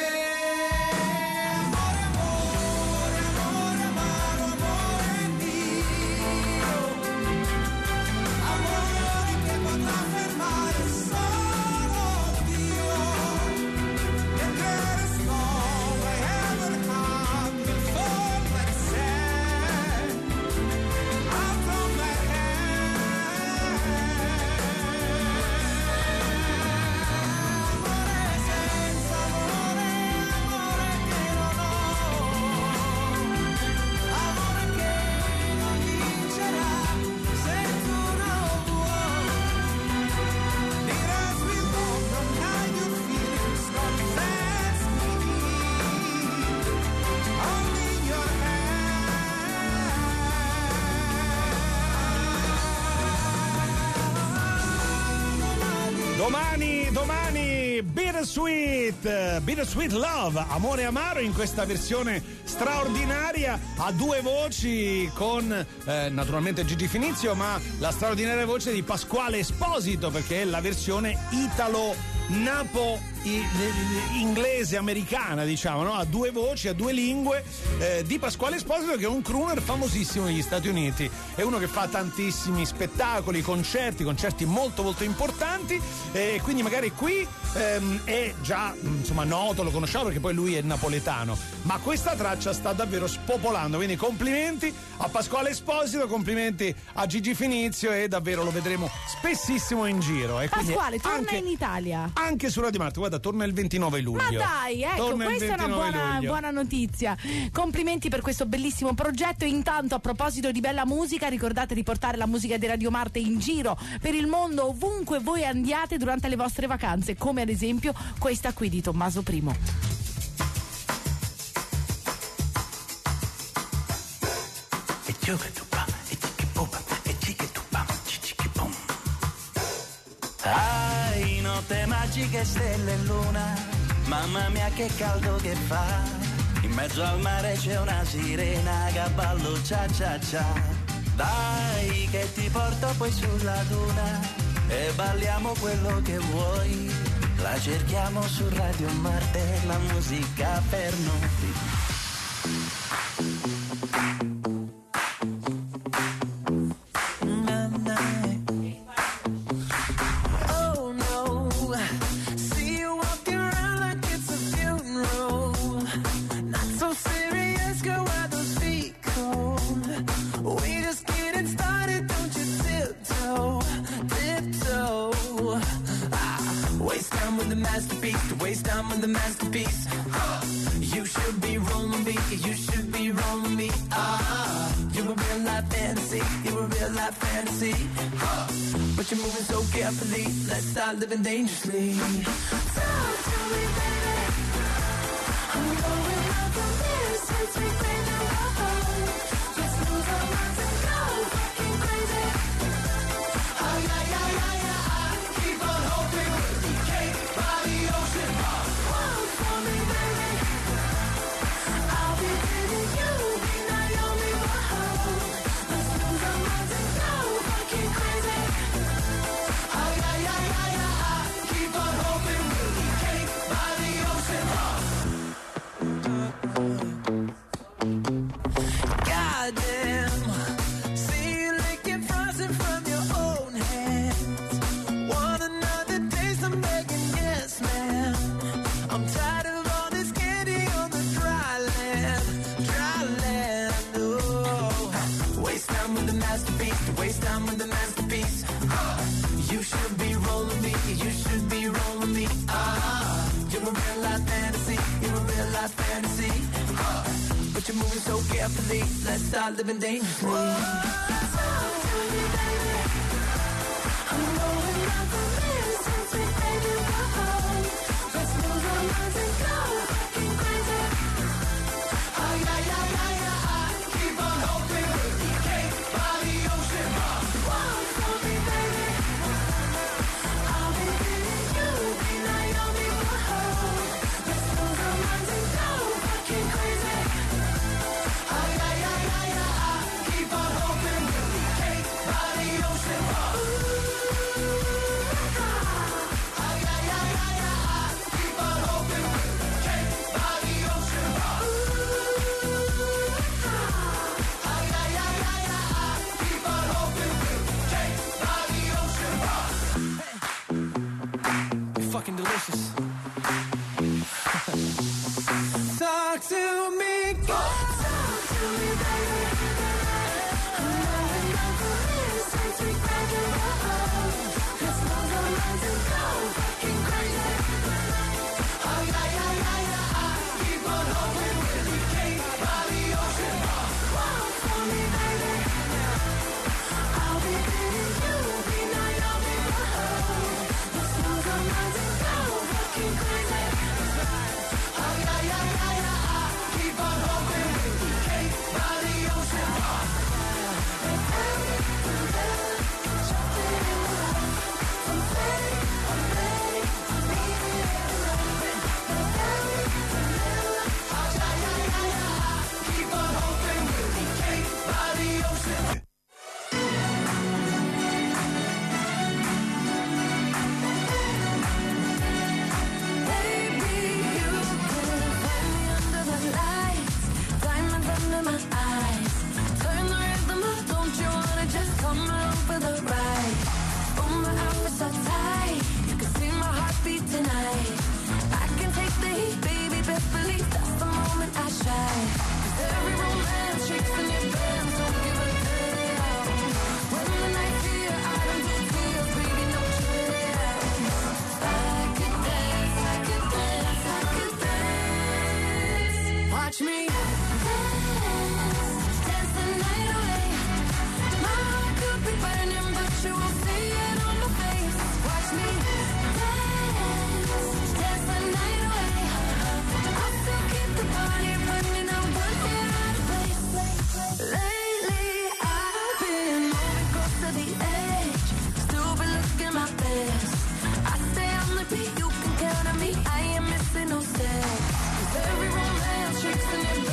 C: Domani, domani, Bittersweet, Bittersweet Love, Amore Amaro in questa versione straordinaria a due voci con eh, naturalmente Gigi Finizio, ma la straordinaria voce di Pasquale Esposito, perché è la versione italo-napo inglese americana, diciamo, no? A due voci, a due lingue, eh, di Pasquale Esposito, che è un crooner famosissimo negli Stati Uniti, è uno che fa tantissimi spettacoli, concerti, concerti molto molto importanti, e eh, quindi magari qui ehm, è già insomma noto, lo conosciamo perché poi lui è napoletano, ma questa traccia sta davvero spopolando, quindi complimenti a Pasquale Esposito, complimenti a Gigi Finizio, e davvero lo vedremo spessissimo in giro. E
A: Pasquale torna
C: anche,
A: in Italia
C: anche su Radio Marte, guarda, torna il ventinove luglio.
A: Ma dai, ecco,
C: Torna
A: questa è una buona, buona notizia. Complimenti per questo bellissimo progetto. Intanto, a proposito di bella musica, ricordate di portare la musica di Radio Marte in giro per il mondo, ovunque voi andiate durante le vostre vacanze, come ad esempio questa qui di Tommaso Primo.
D: Ai, notte magiche, stelle e luna, mamma mia che caldo che fa. In mezzo al mare c'è una sirena che ballo cia cia cia. Dai che ti porto poi sulla duna e balliamo quello che vuoi. La cerchiamo su Radio Marte, la musica per noi.
G: So serious, girl, why those feet? masterpiece. To waste time with a masterpiece. You should be rolling me. You should be rolling me. Ah, you're a real life fantasy. You're a real life fantasy. But you're moving so carefully. Let's start living dangerously.
B: Talk to me, baby. I'm going out from here since we've been alone. Let's lose our minds and go fucking crazy.
G: Oh yeah, yeah, yeah, yeah. Keep on hoping we'll be cake by the ocean.
B: Walk for me, baby. I'll be giving you be Naomi. Whoa. Let's lose our minds and go fucking crazy.
G: Oh yeah, yeah, yeah, yeah. Keep on hoping we'll be cake by the ocean. Goddamn. See you licking frozen from your own hands. Want another taste? I'm begging, yes, ma'am. I'm tired of all this candy on the dry land, dry land. Oh, waste time with the masterpiece. To waste time with the masterpiece. You should be rolling me. You should be rolling me. Ah, you're a real life fantasy. You're a real life fantasy. But you're moving so carefully. Let's start living dangerously.
B: Talk to me, baby. I'm going out from here since we've been alone. Let's lose our minds and go fucking crazy.
G: Oh yeah, yeah, yeah, yeah. Keep on hoping we'll be cake by the ocean.
B: Walk for me, baby. I'll be giving you be Naomi. Whoa. Let's lose our minds and go fucking crazy.
G: Oh yeah, yeah, yeah, yeah. Keep on hoping we'll be cake by the ocean. Oh yeah, yeah, yeah, yeah. Keep on hoping we'll be cake by the ocean. Oh yeah, yeah, yeah, yeah. Keep on hoping we'll be cake by the ocean. You're fucking delicious. Talk to me,
B: Talk to me, baby. I'm going out from here since we've been alone. Let's lose our minds and go fucking crazy.
G: oh yeah, yeah, yeah, yeah. Keep on hoping we'll be cake by the ocean.
B: Walk for me, baby. I'll be giving you be Naomi. Whoa. Let's lose our minds and go fucking crazy.
G: Oh yeah, yeah, yeah, yeah. Keep on hoping we'll be cake by the ocean. Keep on hoping we'll be cake by the ocean.
B: Baby, you can find me under the lights, diamonds under my eyes. Turn the rhythm up, don't you wanna just come along for the ride? Oh, my outfit's so tight, you can see my heartbeat tonight. I can take the heat, baby, best believe that's the moment I shine. 'Cause every romance shakes in your pants, don't give a damn. When the night's here, I don't do tears, baby, no chance. I could dance, I could dance, I could dance.
G: Watch me.
B: Dance, dance the night away. My heart could be burning, but you won't see it on my face. Watch me dance, dance the night away. I'll still keep the party running, I won't get out of place. Lately, I've been moving close to the edge, still been looking my best. I stay on the beat, you can count on me, I ain't missing no steps. 'Cause every romance shakes in your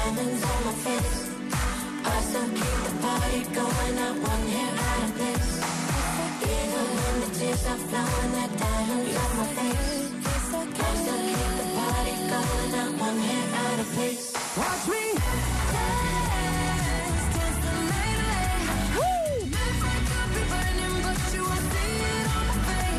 B: diamonds on my face. I still keep the party going, not one hair out of place. Even when the tears are flowing, that diamonds on my face. I still keep the party going, not one hair out of place.
D: Watch me
B: Dance, dance the night away. Woo! Midnight could be burning, but you won't see it on my face.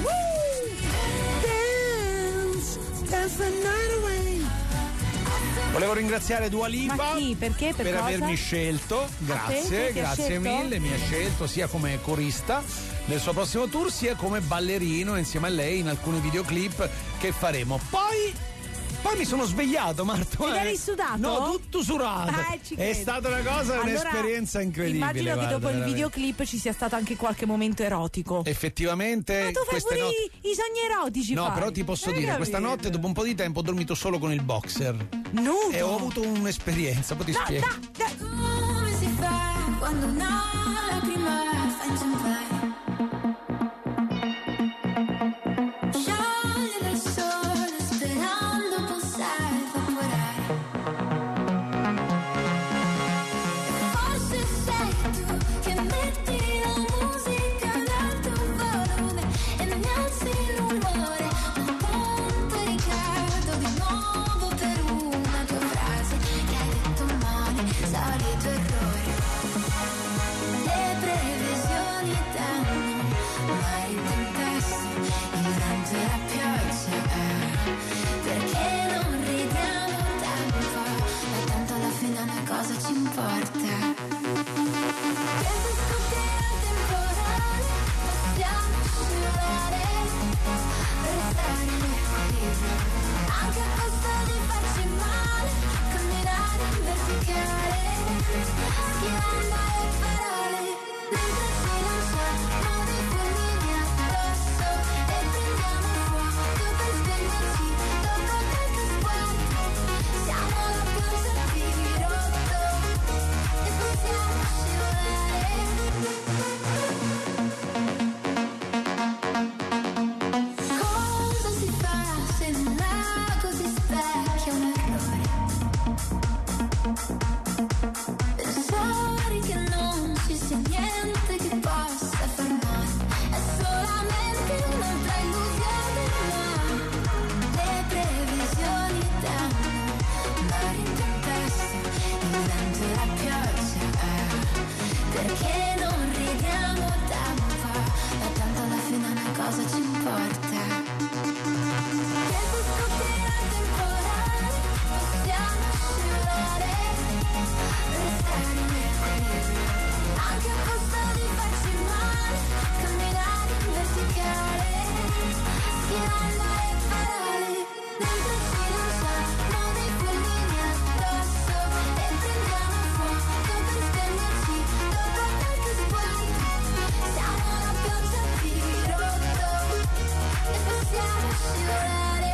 D: dance, dance the night away.
C: Volevo ringraziare Dua Lipa.
A: Ma chi? Perché? Per cosa?
C: avermi scelto. Grazie,
A: te? Chi ha
C: grazie
A: scelto?
C: mille. Mi ha scelto sia come corista nel suo prossimo tour, sia come ballerino insieme a lei in alcuni videoclip che faremo. Poi Poi mi sono svegliato, Marta.
A: Ed
C: eh.
A: eri sudato?
C: No, tutto sudato.
A: Ah, ci
C: È
A: credo.
C: stata una cosa,
A: Allora,
C: un'esperienza incredibile.
A: Immagino che
C: guarda,
A: dopo il
C: veramente.
A: videoclip ci sia stato anche qualche momento erotico.
C: Effettivamente
A: Ma tu fai
C: queste
A: pure
C: notti.
A: i, i sogni erotici.
C: No,
A: fai.
C: però ti posso
A: Hai
C: dire,
A: capito?
C: questa notte dopo un po' di tempo ho dormito solo con il boxer.
A: Nudo.
C: E ho avuto un'esperienza, poi ti
A: No,
C: spiego.
A: no, no.
B: Come si fa quando una lacrima fa inciampare? Scioglie nel sole sperando possa evaporare. Forse sei tu che metti la musica ad alto volume e mi alzi l'umore. Un punto di ricardo di nuovo per una tua frase che hai detto male, solito errore. Le previsioni danno mari in tempesta, il vento e la pioggia. Perché non ridiamo tanto? Ma tanto alla fine una cosa ci importa. Che se scoppierà il temporale possiamo scivolare, restare nel equilibrio, anche a costo di farci male, camminare in verticale, schivando le parole, mentre ci lanciamo dei fulmini addosso e prendiamo fuoco per spegnerci dopo qualche sguardo. Siamo la pioggia a dirotto e possiamo scivolare. Cosa si fa se un lago si specchia un errore? Pensare che non ci sia niente che possa far male è solamente un'altra illusione, ma le previsioni danno mari in tempesta, il vento e la pioggia. Perché non ridiamo tanto? Ma tanto alla fine una cosa ci importa. Che se scoppierà il temporale possiamo scivolare, restare in equilibrio, anche a costo di farci male, camminare in verticale, schivando le parole, mentre ci lanciamo dei fulmini addosso e prendiamo fuoco per spegnerci dopo qualche sguardo. Siamo la pioggia a dirotto e possiamo scivolare.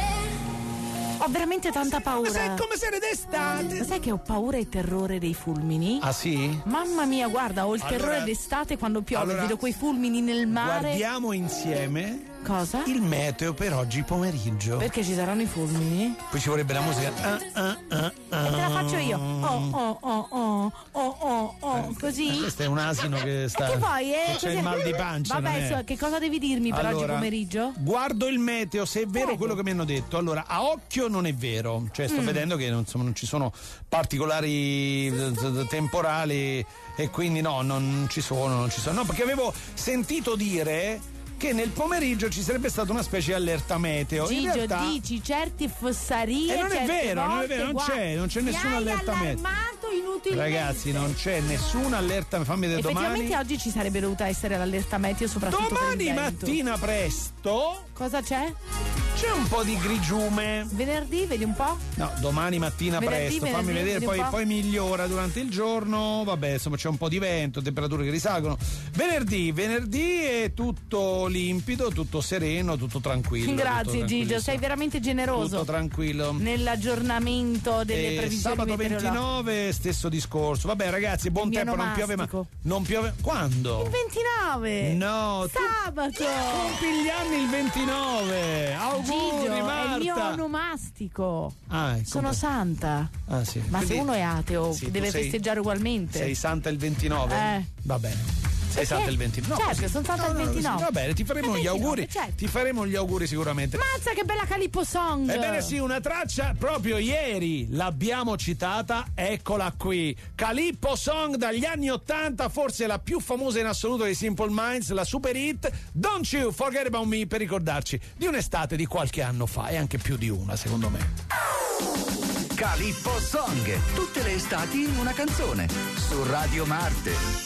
A: Ho veramente tanta paura.
C: Sei come se d'estate.
A: Ma sai che ho paura e terrore dei fulmini?
C: Ah sì?
A: Mamma mia, guarda, ho il
C: Allora-
A: terrore d'estate quando piove,
C: allora-
A: vedo quei fulmini nel mare.
C: Guardiamo insieme
A: Cosa?
C: il meteo per oggi pomeriggio.
A: Perché ci saranno i fulmini?
C: Poi ci vorrebbe la musica. Ah, ah, ah, ah.
A: E te la faccio io. Oh, oh, oh, oh, oh, oh, oh, così.
C: Questo è un asino che sta.
A: E che vuoi, eh?
C: che c'è
A: Così-
C: il mal di pancia. non
A: Vabbè,
C: è?
A: so, che cosa devi dirmi per oggi
C: Allora,
A: pomeriggio?
C: Guardo il meteo, se è vero
A: Prego.
C: quello che mi hanno detto. Allora, a occhio non è vero. Cioè,
A: Mm.
C: sto vedendo che insomma, non ci sono particolari eh, t- temporali e quindi no, non ci sono, non ci sono. No, perché avevo sentito dire che nel pomeriggio ci sarebbe stata una specie di allerta meteo. In
A: Gigio,
C: realtà,
A: dici certi fossarie.
C: E non è
A: certe
C: vero, non è
A: volte,
C: vero, non
A: guarda,
C: c'è, non c'è
A: mi
C: nessuna
A: hai
C: allerta meteo.
A: allarmato inutilmente.
C: ragazzi, non c'è nessuna allerta. Fammi vedere
A: Effettivamente
C: domani.
A: oggi ci sarebbe dovuta essere l'allerta meteo, soprattutto per
C: Domani
A: il vento.
C: mattina presto
A: Cosa c'è?
C: c'è un po' di grigiume.
A: Venerdì, vedi un po'?
C: No, domani mattina
A: Venerdì,
C: presto,
A: venerdì,
C: fammi vedere,
A: vedi un
C: poi,
A: po'.
C: poi migliora durante il giorno, vabbè, insomma c'è un po' di vento, temperature che risalgono. Venerdì, venerdì è tutto limpido, tutto sereno, tutto tranquillo.
A: Grazie
C: tutto
A: Gigio, sei
C: tranquillo.
A: veramente generoso
C: Tutto tranquillo.
A: nell'aggiornamento delle
C: E
A: previsioni
C: sabato
A: meteorologiche.
C: ventinove, stesso discorso. Vabbè ragazzi, buon
A: Il mio
C: tempo, non piove, ma
A: nomastico.
C: non piove. Quando?
A: Il ventinove.
C: No, tu
A: Sabato.
C: compi gli anni il ventinove. Auguri.
A: Gigio, è il
C: Marta.
A: mio onomastico.
C: Ah, ecco.
A: Sono santa.
C: Ah, sì.
A: Ma
C: Quindi-
A: se uno è ateo,
C: sì, tu
A: deve
C: sei-
A: festeggiare ugualmente.
C: Sei santa il ventinove?
A: Eh.
C: Va bene. Sei
A: Perché?
C: santa il ventinove?
A: Certo, sono santa il ventinove.
C: Va bene, ti faremo
A: Il
C: gli auguri.
A: ventinove, certo.
C: Ti faremo gli auguri sicuramente.
A: Mazza che bella Calippo Song!
C: Ebbene sì, una traccia proprio ieri l'abbiamo citata, eccola qui. Calippo Song dagli anni ottanta, forse la più famosa in assoluto dei Simple Minds, la super hit Don't You Forget About Me, per ricordarci di un'estate di qualche anno fa e anche più di una, secondo me.
H: Calippo Song, tutte le estati in una canzone, su Radio Marte.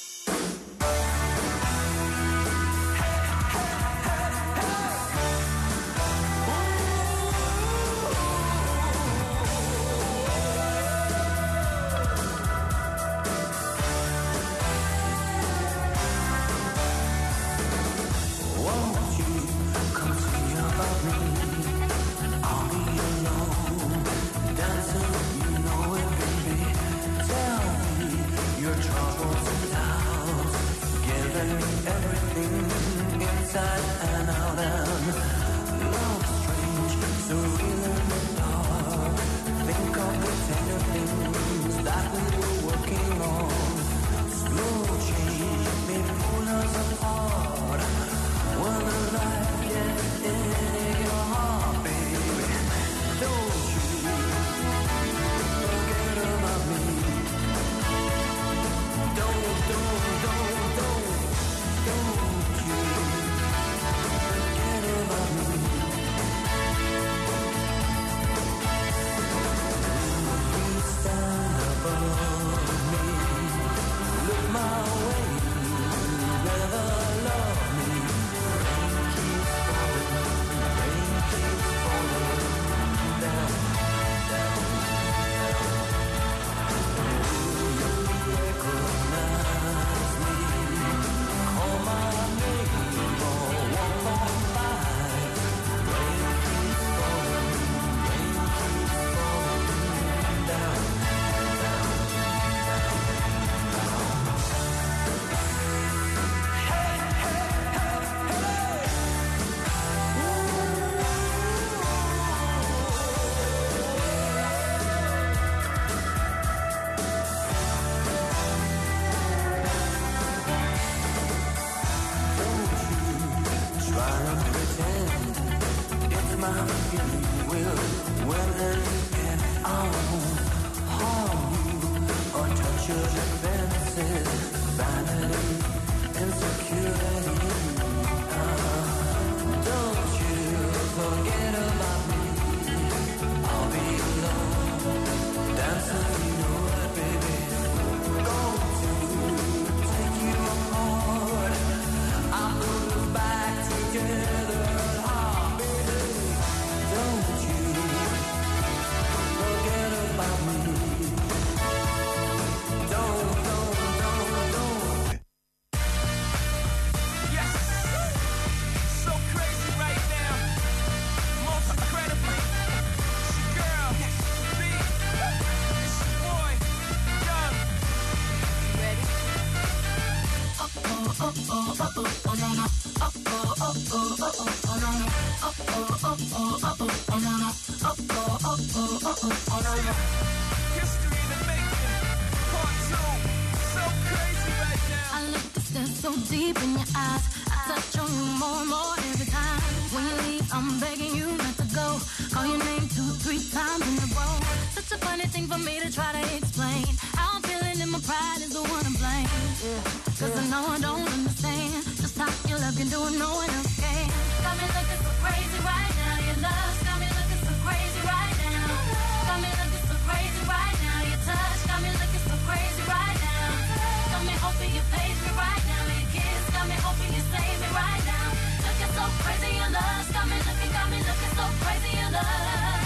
B: I look to stare so deep in your eyes. I touch on you more and more every time. When you leave, I'm begging you not to go. Call your name two, three times in a row. Such a funny thing for me to try to explain. How I'm feeling and my pride is the one to blame. Yeah. Cause I know I don't understand just how your love can do it, no one else can. Got me looking so crazy right now. Your love's got me looking so crazy right now. Got me looking so crazy right now. Your touch got me looking so crazy right now. Got me hoping you page me right now. Your kiss got me hoping you save me right now. Looking so crazy, your love's got me looking, got me looking so crazy, your love.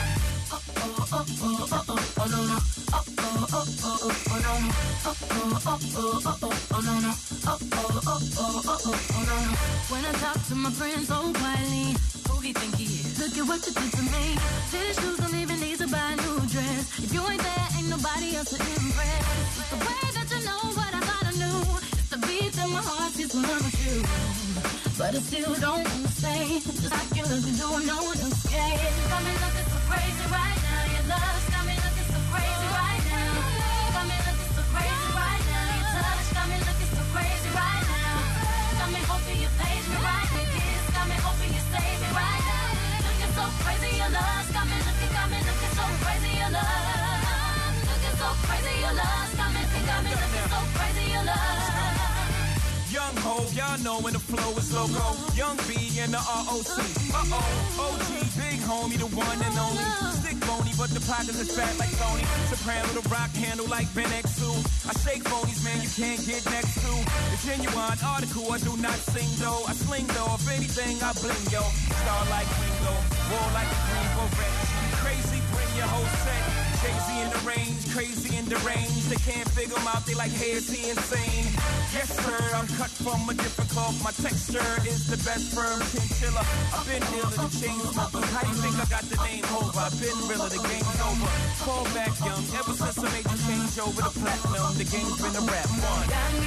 B: Oh oh oh oh oh oh oh no no. Oh oh oh oh oh oh no no. Oh oh oh oh oh oh oh no no. Oh oh oh oh oh oh oh no no. When I talk to my friends so quietly, who he think he is? Look at what you did to me. These shoes don't even need to buy a new dress. If you ain't there, ain't nobody else to impress. It's the way that you know what I thought I knew. It's the beat that my heart sees when I'm with you. but it still don't say. Just like you look, you don't know what to say. Got me looking so crazy right now. Your love's got me looking so crazy right now. Got me looking so crazy right now. Your touch got me looking so crazy right now. Got me hoping you page me right. Your kiss got me hoping you save me right now. Looking so crazy, your love's got me looking, got me looking so crazy, your love. Looking so crazy, your love's got me, got me looking so crazy, your love.
I: Young ho, y'all know when the flow is loco. Young B and the R O C. Uh-oh, O G, big homie, the one and only. Stick bony, but the pockets is fat like Tony. Soprano, the rock handle like Ben X two. I shake phonies, man, you can't get next to. The genuine article, I do not sing though. I sling though, if anything, I bling yo. Star like Ringo, war like a green beret. Crazy, bring your whole set. Crazy in the range, crazy in the range. They can't figure him out, they like, hey, is he insane? Yes, sir, I'm cut from a different cloth. My texture is the best firm chinchilla. I've been dealing the chain smokers. How you think I got the name over? I've been realer, the game's over. Fall back young, ever since I made the change over the platinum, the game's been a rap one.
B: Got me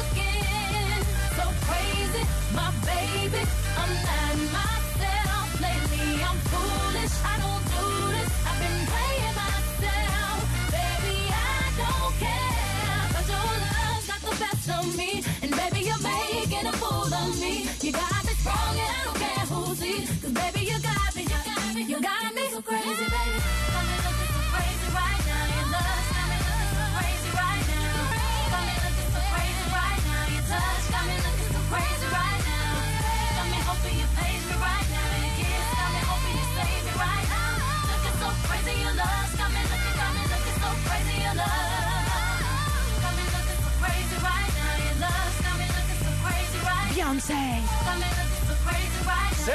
B: looking so crazy, my baby. I'm not myself lately. I'm foolish, I don't do this. I've been playing myself, baby. I don't care, 'cause your love's got the best of me, and baby you're making a fool of me. You got me strong and I don't care who sees, 'cause baby you got me, you got me, you got me so crazy, baby. Got me looking so crazy right now. Your love's got me looking so crazy right now. Got me looking so crazy right now. Your touch got me looking so crazy right now. Got me hoping you page me right now. Your kiss got me hoping you save me right now. Looking so crazy, your love's got me looking, got me looking so crazy, your love. Got me looking so crazy right now. Your love's got me looking so crazy right now.
A: Beyoncé.
B: Got me looking so crazy right now.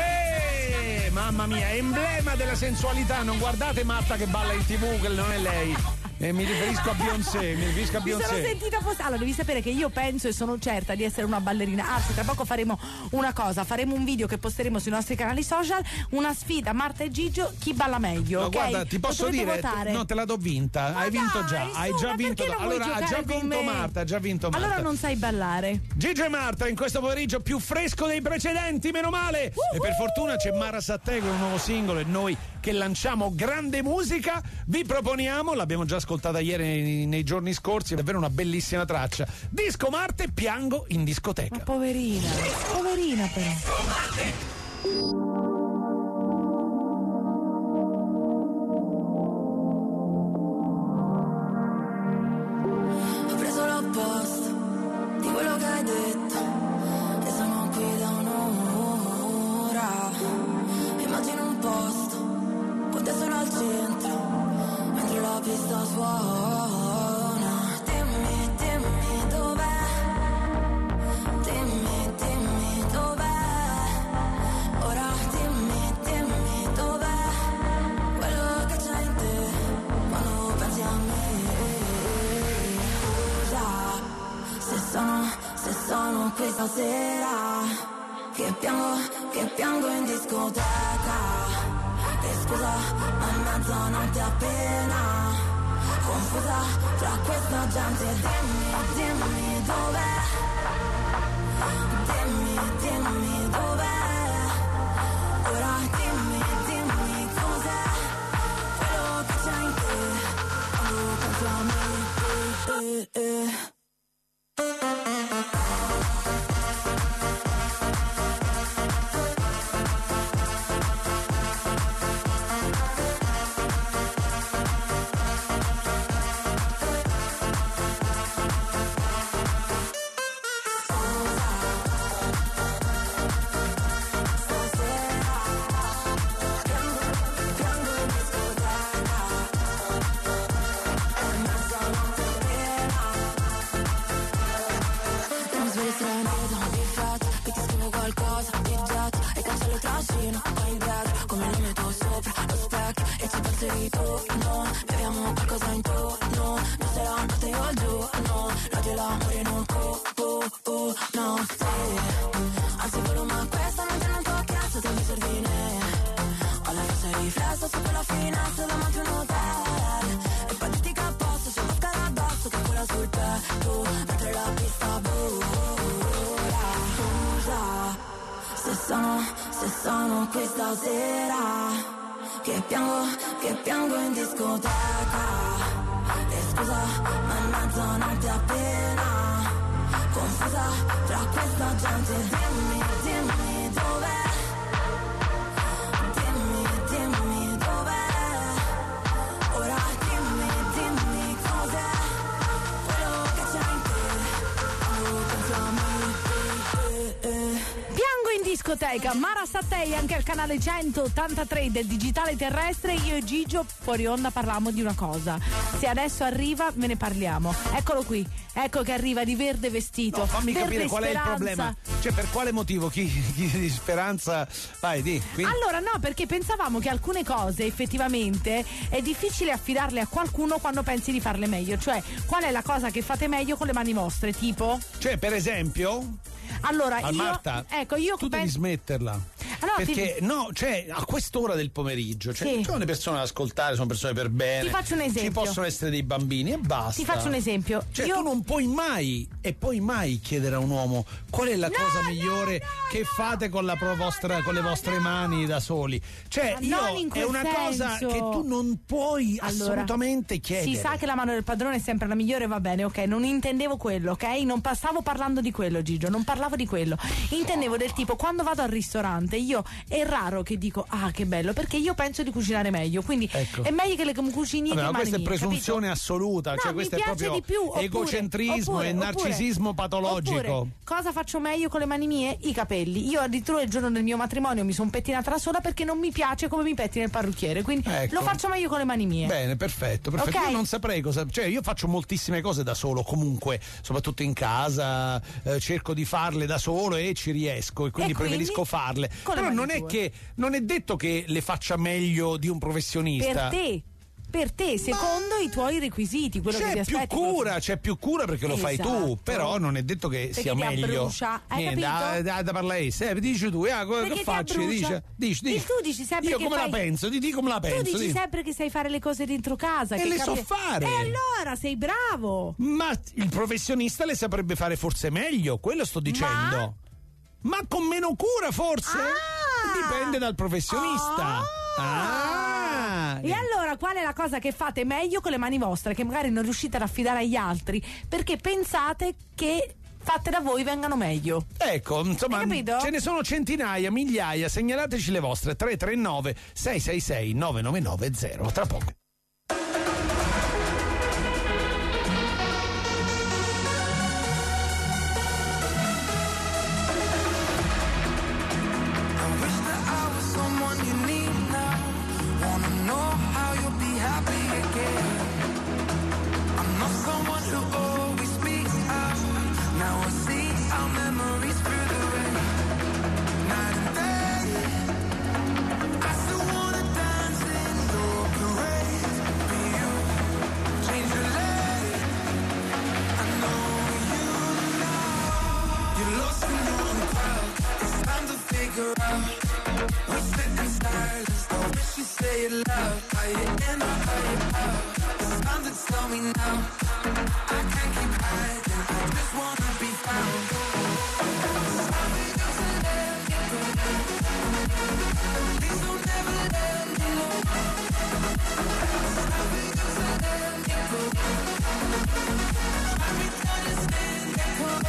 C: Sì, mamma mia, emblema della sensualità. Non guardate Marta che balla in tv, che non è lei. Eh, mi riferisco a Beyoncé, mi riferisco a
A: Mi sono
C: Beyoncé.
A: sentita posta. Allora, devi sapere che io penso e sono certa di essere una ballerina. Anzi, tra poco faremo una cosa, faremo un video che posteremo sui nostri canali social, una sfida Marta e Gigio, chi balla meglio,
C: No,
A: ok?
C: guarda, ti posso
A: Potrete
C: dire,
A: votare.
C: no, te la do vinta.
A: Ma
C: hai vinto
A: dai,
C: già,
A: su,
C: hai già
A: ma
C: vinto.
A: perché non vuoi
C: Allora, ha già
A: giocare con
C: vinto
A: me?
C: Marta, ha già vinto Marta.
A: Allora non sai ballare.
C: Gigi e Marta in questo pomeriggio più fresco dei precedenti, meno male.
A: Uh-huh.
C: E per fortuna c'è Mara Sattei con un nuovo singolo e noi che lanciamo grande musica. Vi proponiamo, l'abbiamo già ascoltata ieri nei, nei giorni scorsi, è davvero una bellissima traccia. Disco Marte, piango in discoteca.
A: Ma poverina, poverina però.
D: Ho preso l'opposto di quello che hai detto, e sono qui da un'ora. Immagino un posto con te solo al centro, mentre la pista suona. Dimmi, dimmi dov'è, dimmi, dimmi dov'è. Ora dimmi, dimmi dov'è quello che c'è in te quando pensi a me. Se sono, se sono qui stasera, che piango, che piango in discoteca. E scusa, ma è mezzanotte appena confusa fra questa gente. Dimmi, dimmi dov'è, dimmi, dimmi dov'è. Ora dimmi, dimmi cos'è quello che c'è in te quando pensi a me. Eh, eh, eh.
B: sono, se sono qui stasera che piango, che piango in discoteca. E scusa, ma in mezzanotte appena confusa tra questa gente. Dimmi, dimmi dov'è. Dimmi, dimmi dov'è. Ora dimmi, dimmi cos'è quello che c'è in te. Quando penso a me, eh, eh.
A: Piango in discoteca, Mara Sattei anche al canale centottantatré del digitale terrestre. Io e Gigio fuori onda parlavamo di una cosa. Se adesso arriva ve ne parliamo. Eccolo qui, ecco che arriva di verde vestito.
C: No, fammi
A: verde
C: capire qual è il
A: speranza.
C: problema. Cioè, per quale motivo? Chi, chi di speranza? Vai, di. Quindi...
A: Allora no, perché pensavamo che alcune cose effettivamente è difficile affidarle a qualcuno quando pensi di farle meglio. Cioè, qual è la cosa che fate meglio con le mani vostre? Tipo?
C: Cioè, per esempio...
A: Allora,
C: Al
A: io
C: Marta,
A: ecco, io
C: tu devi
A: penso...
C: smetterla.
A: Ah, no,
C: perché
A: ti...
C: no, cioè a quest'ora del pomeriggio cioè,
A: Sì.
C: ci sono le persone da ascoltare, sono persone per bene.
A: Ti faccio un esempio.
C: Ci possono essere dei bambini e basta.
A: Ti faccio un esempio.
C: Cioè
A: Io...
C: tu non puoi mai e puoi mai chiedere a un uomo qual è la
A: No,
C: cosa
A: no,
C: migliore
A: no,
C: che
A: no,
C: fate con la pro- vostra,
A: no,
C: con le vostre
A: no.
C: mani da soli. Cioè
A: Ma non
C: io
A: in
C: è
A: quel
C: una cosa
A: senso.
C: che tu non puoi
A: Allora,
C: assolutamente chiedere.
A: Si sa che la mano del padrone è sempre la migliore, va bene, ok? Non intendevo quello, ok? Non pa- stavo parlando di quello, Gigio, non parlavo di quello. Intendevo del tipo, quando vado al ristorante, io è raro che dico, ah, che bello, perché io penso di cucinare meglio, quindi
C: Ecco.
A: è meglio che le cucini
C: Vabbè,
A: di
C: ma
A: mani
C: questa è
A: mie,
C: presunzione
A: capito?
C: assoluta,
A: No,
C: cioè
A: mi
C: questo è
A: piace
C: proprio
A: di più, oppure-
C: egocentrismo
A: oppure-
C: e narcisismo
A: oppure-
C: patologico.
A: oppure, cosa faccio meglio con le mani mie? I capelli. Io addirittura il giorno del mio matrimonio mi sono pettinata da sola perché non mi piace come mi pettina il parrucchiere, quindi
C: Ecco.
A: lo faccio meglio con le mani mie.
C: Bene, perfetto, perfetto.
A: Ok.
C: Io non saprei cosa, cioè io faccio moltissime cose da solo comunque, soprattutto in casa, eh, cerco di farle da solo e ci riesco e quindi
A: E quindi?
C: preferisco farle.
A: Con le
C: Però
A: mani
C: non è
A: tue.
C: che non è detto che le faccia meglio di un professionista.
A: Per te, per te, secondo i tuoi requisiti, quello che ti
C: C'è più
A: aspetti.
C: cura, c'è più cura perché lo fai tu,
A: Esatto.
C: però non è detto che
A: Perché
C: sia
A: ti
C: meglio.
A: abbrucia, hai
C: Niente,
A: capito?
C: da, da, da parlare, eh, dici tu, ah, cosa
A: Perché
C: che
A: ti
C: faccio?
A: abbrucia.
C: Dici, dici, dici.
A: E tu dici sempre
C: Io
A: che
C: come
A: fai-
C: la penso? Di, di come la penso?
A: Tu dici
C: di.
A: sempre che sai fare le cose dentro casa.
C: E
A: che
C: le
A: capi-
C: so fare.
A: E allora sei bravo.
C: Ma il professionista le saprebbe fare forse meglio, quello sto dicendo. Ma, con meno cura forse?
A: Ah!
C: Dipende dal professionista. Ah!
A: E allora qual è la cosa che fate meglio con le mani vostre, che magari non riuscite ad affidare agli altri, perché pensate che fatte da voi vengano meglio?
C: Ecco, insomma,
A: Hai capito?
C: ce ne sono centinaia, migliaia. Segnalateci le vostre. Tre tre nove sei sei sei nove nove nove zero. Tra poco.
G: I wish that I was someone you need now. Wanna know how you'll be happy again. I'm not someone who always speaks out. Now I see our memories through the rain. Night and day, I still wanna dance in your parade. Be you, change your lane. I know you know you're lost in your own crowd. It's time to figure out. We sit in silence, I wish you say it loud. Are you in or are you out? It's time to tell me now. I can't keep hiding, I just wanna be found. Please don't ever let me go. Let me understand that come.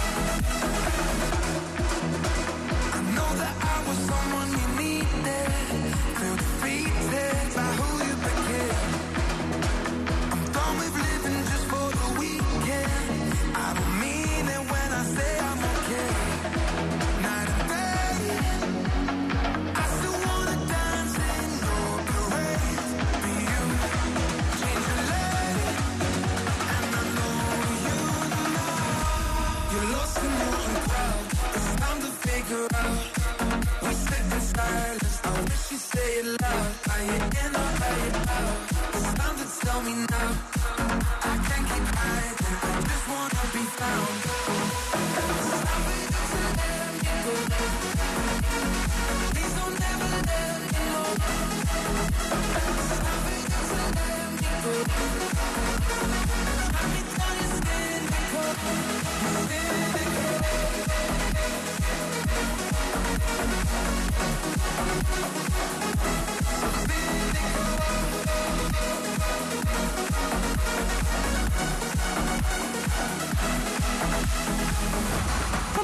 G: I know that I was someone you needed. Feel defeated by who you became. I'm done with living just for the weekend. I don't mean it when I say I'm okay. Night and day, I still wanna dance in your parade. Be you, change your lane. And I know you know you're lost in your own crowd. It's time to figure out. We sit in silence. I wish you say it loud. Are you in or are you out? It's time to tell me now. I can't keep hiding. I just wanna be found. Please don't ever let me go. Let me understand the code. Understand the code.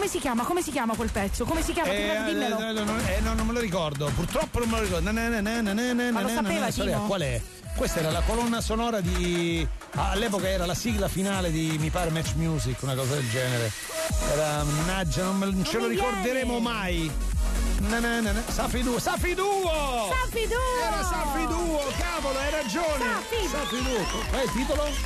A: come si chiama? Come si chiama quel pezzo? Come si chiama? Ti prego, dimmelo.
C: Eh, no, eh, no, non me lo ricordo. Purtroppo non me lo ricordo. Na, na, na, na, na, na,
A: Ma lo
C: na,
A: sapeva,
C: na, na,
A: Timo?
C: Qual è? Questa era la colonna sonora di. Ah, all'epoca era la sigla finale di mi pare Match Music, una cosa del genere. Era mannaggia, non, me, non ce lo
A: mi
C: ricorderemo
A: viene.
C: mai. Na, na, na, na. Safi Duo, Safi Duo!
A: Safi Duo!
C: Era Safi Duo, cavolo, hai ragione!
A: Safi.
C: Safi Duo. Qual è il titolo?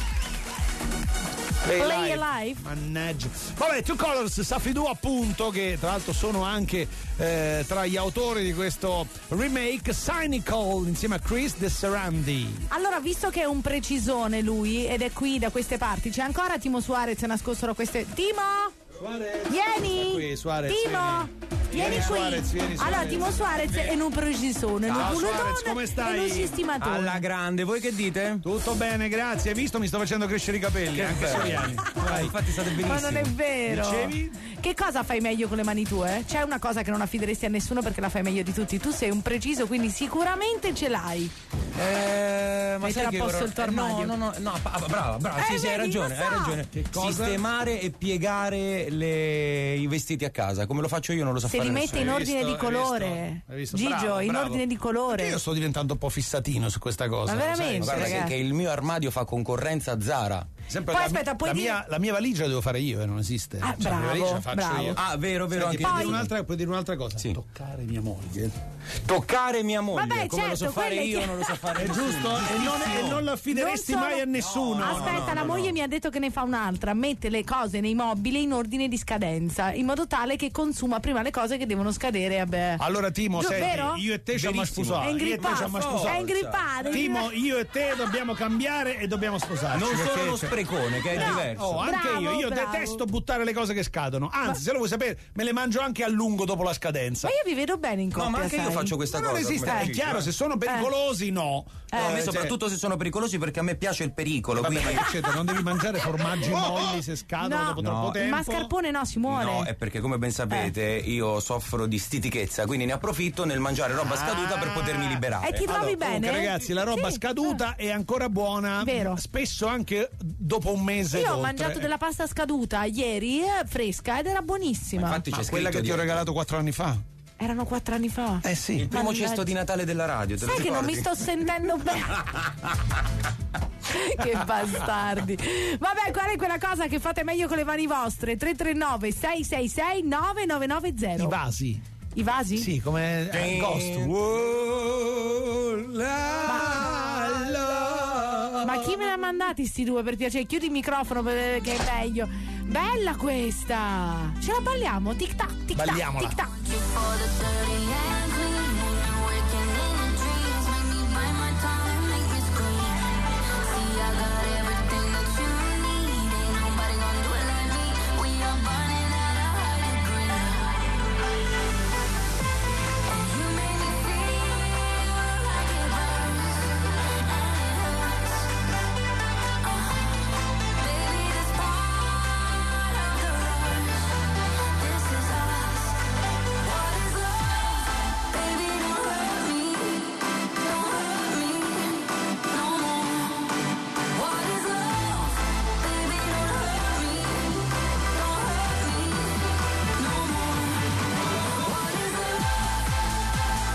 A: Play Alive.
C: Mannaggia. Vabbè, Two Colors, Safi Duo appunto, che tra l'altro sono anche eh, tra gli autori di questo remake, Cynical insieme a Chris De Serandi.
A: Allora, visto che è un precisone lui ed è qui da queste parti, c'è ancora Timo Suarez nascosto da queste. Timo!
C: Suarez.
A: Vieni!
C: Sta qui, Suarez,
A: Timo!
C: vieni.
A: Vieni,
C: Vieni,
A: qui!
C: Suarez, vieni, Suarez.
A: Allora, Timo Suarez è un precisone,
C: Ciao,
A: un
C: Suarez, come stai?
A: e un sistematore.
J: Alla grande, voi che dite?
C: Tutto bene, grazie. Hai visto? Mi sto facendo crescere i capelli,
J: Che
C: anche
J: bello.
C: Soriani.
J: Ah, infatti state benissimo.
A: Ma non è vero.
C: Dicevi?
A: Che cosa fai meglio con le mani tue? C'è una cosa che non affideresti a nessuno perché la fai meglio di tutti. Tu sei un preciso, quindi sicuramente ce l'hai.
J: Eh, ma
A: Mettere
J: sai
A: a
J: che
A: posto
J: ora-
A: il tuo
J: eh, no,
A: armadio.
J: no, no, no, pa- brava, brava, sì,
A: Eh,
J: sì, hai
A: vedi,
J: ragione,
A: lo
J: hai
A: so.
J: ragione.
C: Che cosa?
J: Sistemare e piegare le- i vestiti a casa, come lo faccio io non lo so
A: Se
J: fare
A: li mette
J: nessuno.
A: in
C: Hai
A: ordine
C: visto?
A: di
C: Hai visto?
A: colore.
C: Hai visto?
A: Gigio,
C: Bravo,
A: in
C: bravo.
A: ordine di colore.
C: Io sto diventando un po' fissatino su questa cosa.
A: Ma
C: lo sai?
A: veramente?
J: Guarda che,
A: ragazzi.
J: che il mio armadio fa concorrenza a Zara.
C: Sempre
A: Poi
C: la,
A: aspetta, puoi
C: la,
A: dire-
C: mia, la mia valigia la devo fare io, eh, non esiste.
A: Ah,
C: Cioè, la mia
A: bravo,
C: valigia la faccio
A: bravo.
C: io.
J: Ah, vero, vero,
C: Senti,
J: anche
C: puoi,
A: Poi-
C: dire un'altra, puoi dire un'altra cosa?
J: Sì.
C: Toccare mia moglie.
J: Toccare mia moglie,
A: Vabbè,
J: come lo so
A: certo,
J: fare
A: quello è
J: io
A: chi-
J: non lo so fare
C: È
J: nessuno.
C: giusto? E non, e non lo affideresti
A: Non sono-
C: mai a nessuno.
A: Aspetta, la moglie mi ha detto che ne fa un'altra, mette le cose nei mobili in ordine di scadenza, in modo tale che consuma prima le cose che devono scadere. Vabbè.
C: Allora Timo,
A: Giù,
C: senti,
A: vero?
C: io e te ci abbiamo
J: Verissimo.
C: sposato.
A: È
C: Io e te ci
A: ingrippato,
C: abbiamo
A: è
C: sposato.
A: ingrippato.
C: Timo, io e te dobbiamo cambiare e dobbiamo sposarci.
J: Non
C: perché-
J: sono uno sprecone, che è
A: No.
J: diverso.
C: Oh, anche
A: Bravo,
C: io, io
A: bravo.
C: detesto buttare le cose che scadono. Anzi, se lo vuoi sapere, me le mangio anche a lungo dopo la scadenza.
A: Ma io vi vedo bene in coppia.
J: No, ma anche io
A: sai?
J: faccio questa
C: Ma non
J: cosa.
C: esiste,
J: come
C: è
J: dici,
C: chiaro,
J: eh.
C: se sono pericolosi no.
J: No, a me
C: Eh,
J: soprattutto se sono pericolosi perché a me piace il pericolo.
C: Vabbè, ma
J: quindi-
C: che c'è? Non devi mangiare formaggi molli se scadono
A: No,
C: dopo
J: no.
C: troppo
A: il
C: tempo.
A: mascarpone no, si muore.
J: No, è perché come ben sapete io soffro di stitichezza, quindi ne approfitto nel mangiare roba scaduta per potermi liberare.
A: E ti trovi
C: Allora,
A: bene?
C: comunque, ragazzi, la roba
A: Sì.
C: scaduta è ancora buona.
A: Vero.
C: Spesso anche dopo un mese.
A: Io ho
C: ed oltre.
A: mangiato della pasta scaduta ieri, eh, fresca, ed era buonissima.
J: Infatti
C: Ma
J: c'è
C: quella che
J: scritto
C: ti ho
J: dietro.
C: regalato quattro anni fa.
A: Erano quattro anni fa.
C: Eh sì.
J: Il primo
A: Mannaggia.
J: cesto di Natale della radio, te lo
A: Sai che non mi
J: ricordi?
A: sto sentendo bene. Che bastardi. Vabbè, qual è quella cosa che fate meglio con le mani vostre? tre tre nove sei sei sei nove nove nove zero.
C: I vasi.
A: I vasi?
C: Sì, come eh, Ghost.
A: Ma chi me ne ha mandati sti due, per piacere? Chiudi il microfono per- che è meglio. Bella questa. Ce la balliamo? Tic tac, tic tac,
C: Balliamola.
A: tic tac.
B: For the dirty and clean, working in the dreams, make me bite my tongue and make me scream. See, I got everything that you need, ain't nobody gonna do it like me. We are burning at a high degree, and you make me feel like it burns, and it hurts. Uh, baby, this part of the rush, this is us. What is love? Baby, don't hurt me, don't hurt me no more. What is love? Baby, don't hurt me, don't hurt me no more. What is love?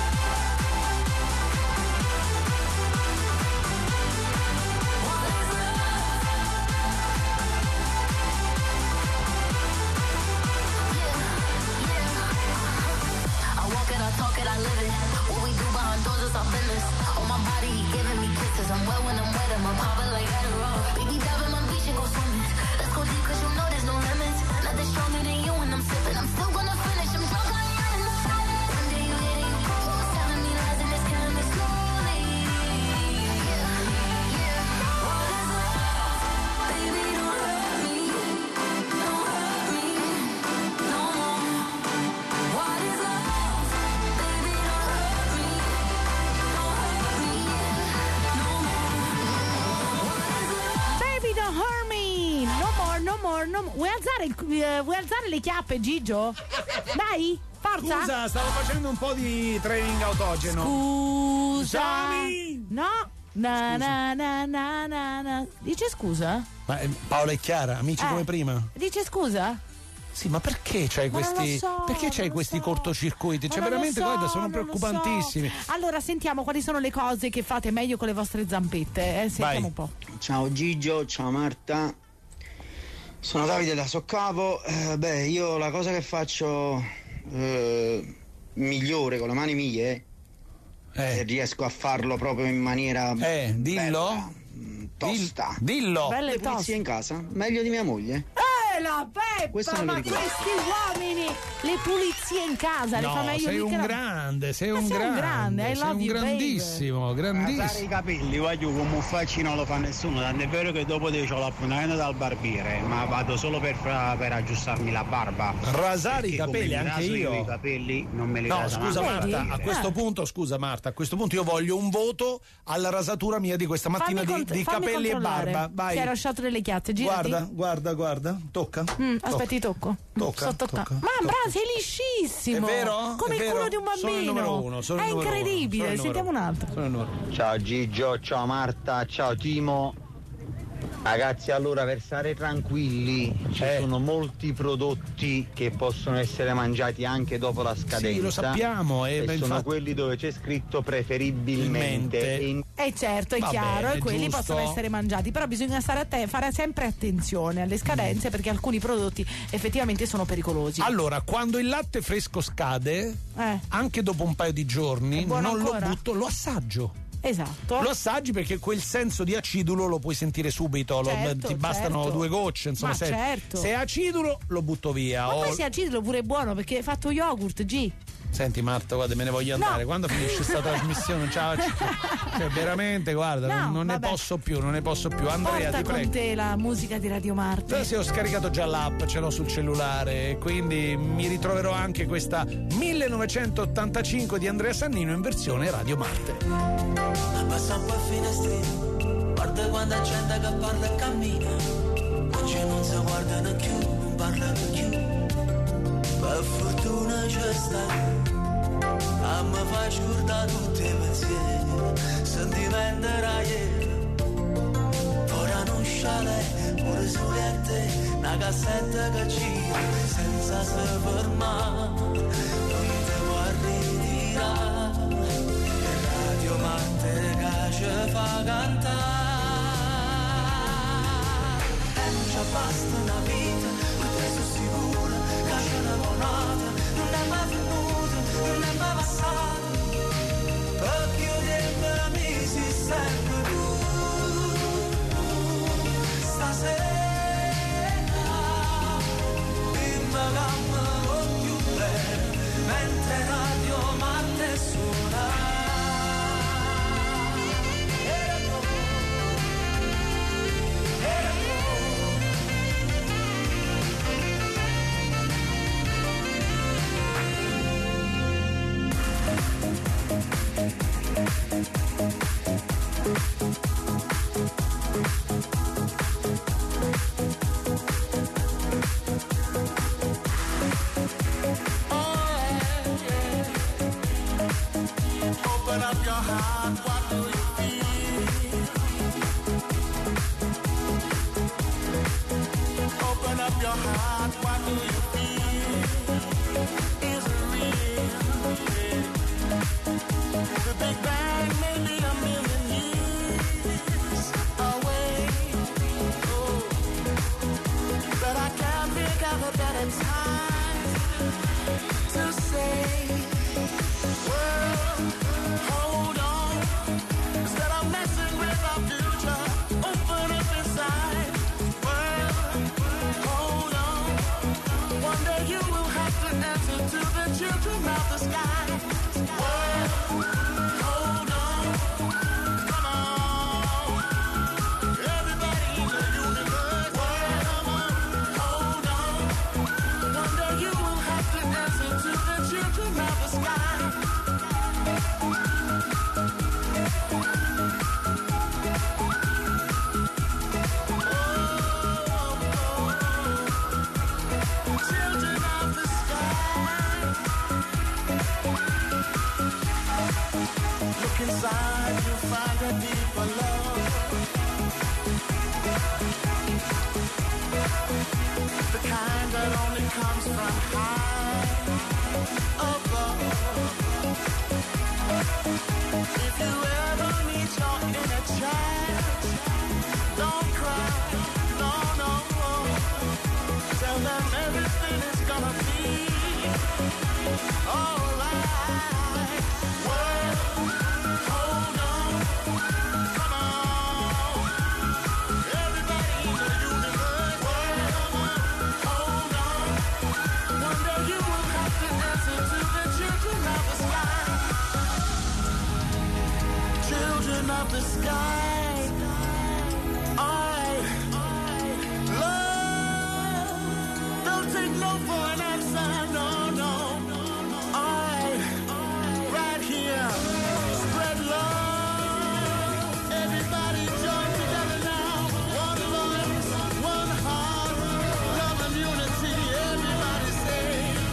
B: What is I walk it, I talk it, I live it. What we do behind doors is our business. On my body, he giving me kisses. I'm wet when I'm wet, I'm a popper like Adderall. Baby, dive in my beach and go swimming. Let's go deep, cause you know there's no limits. Nothing stronger than you when I'm sipping. I'm still gonna finish, I'm drunk, I ain't running. One day you hit it, you close. Telling me lies and it's killing me slowly. Yeah, yeah. What is love? Baby, don't hurt me. Don't hurt me no more. What is love? Baby, don't hurt me. Don't hurt me no more. What is love?
A: Baby, don't hurt me. No more, no more, no more. Vuoi alzare, il, eh, vuoi alzare le chiappe, Gigio? Dai, forza.
C: Scusa, stavo facendo un po' di training autogeno.
A: Scusa.
C: Scusami.
A: No. Na, na, na, na, na, na. Dice scusa?
C: Ma eh, Paola e Chiara, amici
A: Eh.
C: come prima.
A: Dice scusa?
C: Sì, ma perché c'hai
A: Ma non
C: questi
A: lo so,
C: perché c'hai
A: non lo
C: questi
A: so.
C: cortocircuiti?
A: Ma
C: Cioè
A: non lo
C: veramente
A: so,
C: guarda, sono
A: non lo
C: preoccupantissimi.
A: so. Allora sentiamo quali sono le cose che fate meglio con le vostre zampette, eh? Sentiamo
C: Vai.
A: un po'.
K: Ciao Gigio, ciao Marta. Sono Davide da Soccavo. Eh, beh, io la cosa che faccio eh, migliore con le mani mie,
C: Eh.
K: se riesco a farlo proprio in maniera
C: Eh, dillo.
K: bella, mm, tosta.
C: Dillo.
A: Belle
K: Le
A: toste.
K: pulizie in casa, meglio di mia moglie.
A: Eh, la
K: Questo
A: Peppa,
K: me lo
A: ma
K: ricordo.
A: questi uomini, le pulizie in casa, le fa
C: No,
A: meglio
C: sei
A: di
C: un
A: che la-
C: grande, sei
A: Ma
C: un
A: sei un
C: grande,
A: grande, I
C: sei
A: love
C: un
A: you, baby.
C: grandissimo,
L: Rasare i
C: grandissimo.
L: capelli, voglio come facci non lo fa nessuno, tant'è vero che dopo ho l'appuntamento dal barbiere, ma vado solo per, fra- per aggiustarmi la barba.
C: Rasare i
L: Perché come
C: capelli
L: mi
C: anche
L: raso
C: io.
L: I capelli non me li
C: No,
L: rasa
C: scusa
L: manco il
C: Marta, a
L: barbiere.
C: questo
A: Eh.
C: punto, scusa Marta, a questo punto io voglio un voto alla rasatura mia di questa mattina
A: Fammi
C: di,
A: cont-
C: di
A: fammi
C: capelli e
A: controllare.
C: barba. Vai.
A: Si è lasciato delle chiazze, girati.
C: Guarda, guarda, guarda, tocca.
A: Mm,
C: Tocca.
A: aspetti, tocco.
C: Tocca,
A: Sto toccando.
C: tocca,
A: Ma
C: tocca.
A: bravo, sei liscissimo.
C: È vero?
A: Come
C: È
A: il
C: vero?
A: culo di un bambino.
C: Sono il numero uno, sono il
A: È
C: numero uno,
A: incredibile.
C: sono il numero
A: Sentiamo un
C: uno.
A: altro.
C: Sono il numero uno.
K: Ciao Gigio, ciao Marta, ciao Timo. Ragazzi, allora per stare tranquilli ci
C: Eh.
K: sono molti prodotti che possono essere mangiati anche dopo la scadenza.
C: Sì, lo sappiamo, e
K: e
C: beh,
K: sono
C: infatti-
K: quelli dove c'è scritto preferibilmente.
C: Mente.
K: E in-
A: Eh certo, è
C: Va
A: chiaro,
C: bene,
A: e quelli
C: giusto.
A: possono essere mangiati, però bisogna stare a te- fare sempre attenzione alle scadenze perché alcuni prodotti effettivamente sono pericolosi.
C: Allora, quando il latte fresco scade,
A: Eh.
C: anche dopo un paio di giorni,
A: È buono
C: non
A: ancora?
C: lo butto, lo assaggio.
A: Esatto.
C: Lo assaggi perché quel senso di acidulo lo puoi sentire subito, lo-
A: Certo,
C: ti bastano
A: certo.
C: due gocce, insomma,
A: Ma
C: se,
A: certo.
C: se è acidulo lo butto via.
A: Ma
C: O-
A: poi se acido pure è buono perché hai fatto yogurt, G.
C: Senti Marta, guarda, me ne voglio
A: No.
C: andare. Quando finisce questa trasmissione? Ciao. Cioè, veramente, guarda,
A: No,
C: non, non ne
A: vabbè.
C: posso più, non ne posso più. Andrea,
A: Porta
C: ti
A: con
C: prego.
A: te la musica di Radio Marte.
C: Sì, ho scaricato già l'app, ce l'ho sul cellulare, e quindi mi ritroverò anche questa millenovecentottantacinque di Andrea Sannino in versione Radio Marte.
G: Abbassa un po' il finestrino, guarda quanta gente che parla e cammina. Oggi non si guardano più, non parlano più. Per fortuna c'è sta, a me fa scordare tutti i pensieri, sentimenti da ieri. Ora non sciale, pure solette, una cassetta che gira, senza se fermare, non ti può ritirare. Radio Marte che ci fa cantare. E non ci basta una vita, perché sono sicura che c'è una buonata, non è mai venuta, non è mai passata. Perché io dentro mi si sempre tu. Stasera dimmi che mi vuoi più bene, mentre Radio Marte suona.
M: Open up your heart, what do you feel? Open up your heart, what do you feel? Is it real? The Big Bang may be a million years away. Oh, but I can't think of a better time to say, world, hold on. Instead of messing with our future, open up inside. World, hold on. One day you will have to answer to the children of the sky. World, hold on. Come on. Everybody in the universe. World, hold on. One day you will have to answer to the children of the sky. Children of the sky. Look inside, you'll find a deeper love. The kind that It only comes from high above. If you ever need your inner child, don't cry, no, no. Tell them everything is gonna be alright. Well, hold on, come on. Everybody in the universe, well, hold on. One day you will have to answer to the children of the sky. Children of the sky. I love. Don't take no for an answer, no, no. I right here spread love. Everybody join together now. One voice, one heart, love and unity. Everybody say.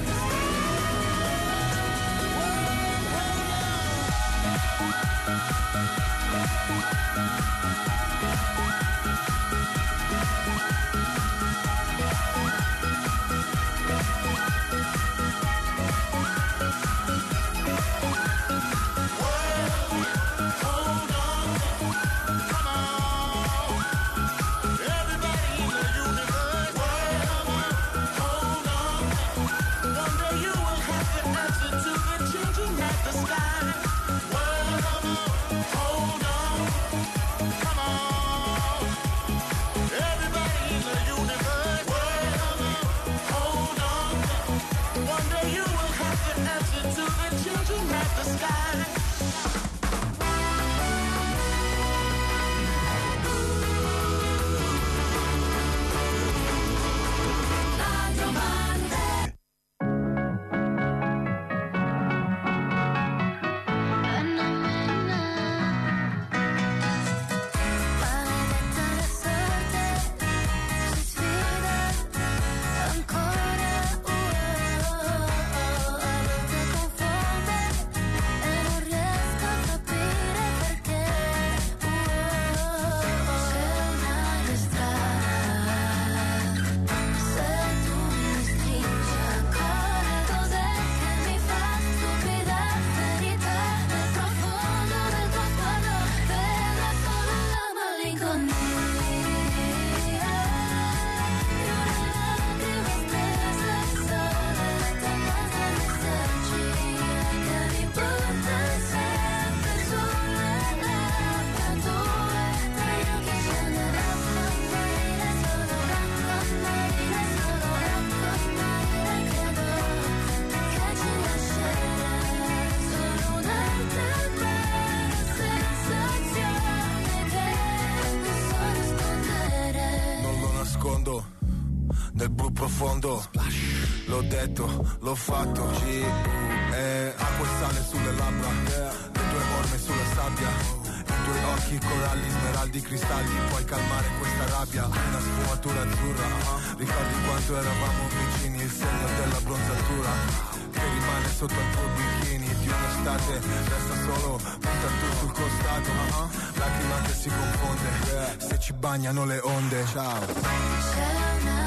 N: Nel blu profondo, l'ho detto, l'ho fatto. G E acqua e sale sulle labbra, le tue orme sulla sabbia, i tuoi occhi, coralli, smeraldi, cristalli. Puoi calmare questa rabbia, una sfumatura azzurra. Ricordi quanto eravamo vicini, il segno della bronzatura che rimane sotto il tuo bikini di un'estate. Resta solo punta tu sul costato, lacrima che si confonde se ci bagnano le onde. Ciao.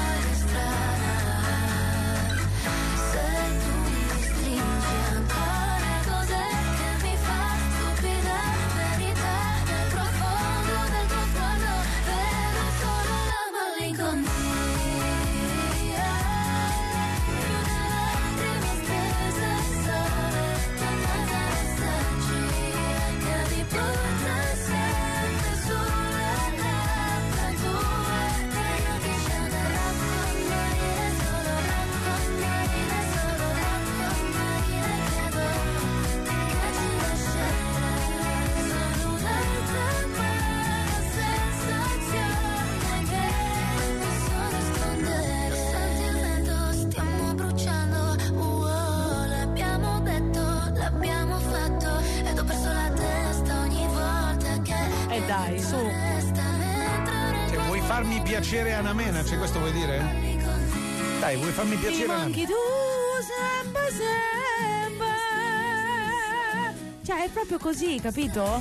A: Dai, su.
C: Cioè, vuoi farmi piacere Anamena? Cioè, questo vuoi dire? Dai, vuoi farmi piacere Anamena?
A: Anche tu, sempre, sempre. Cioè, è proprio così, capito?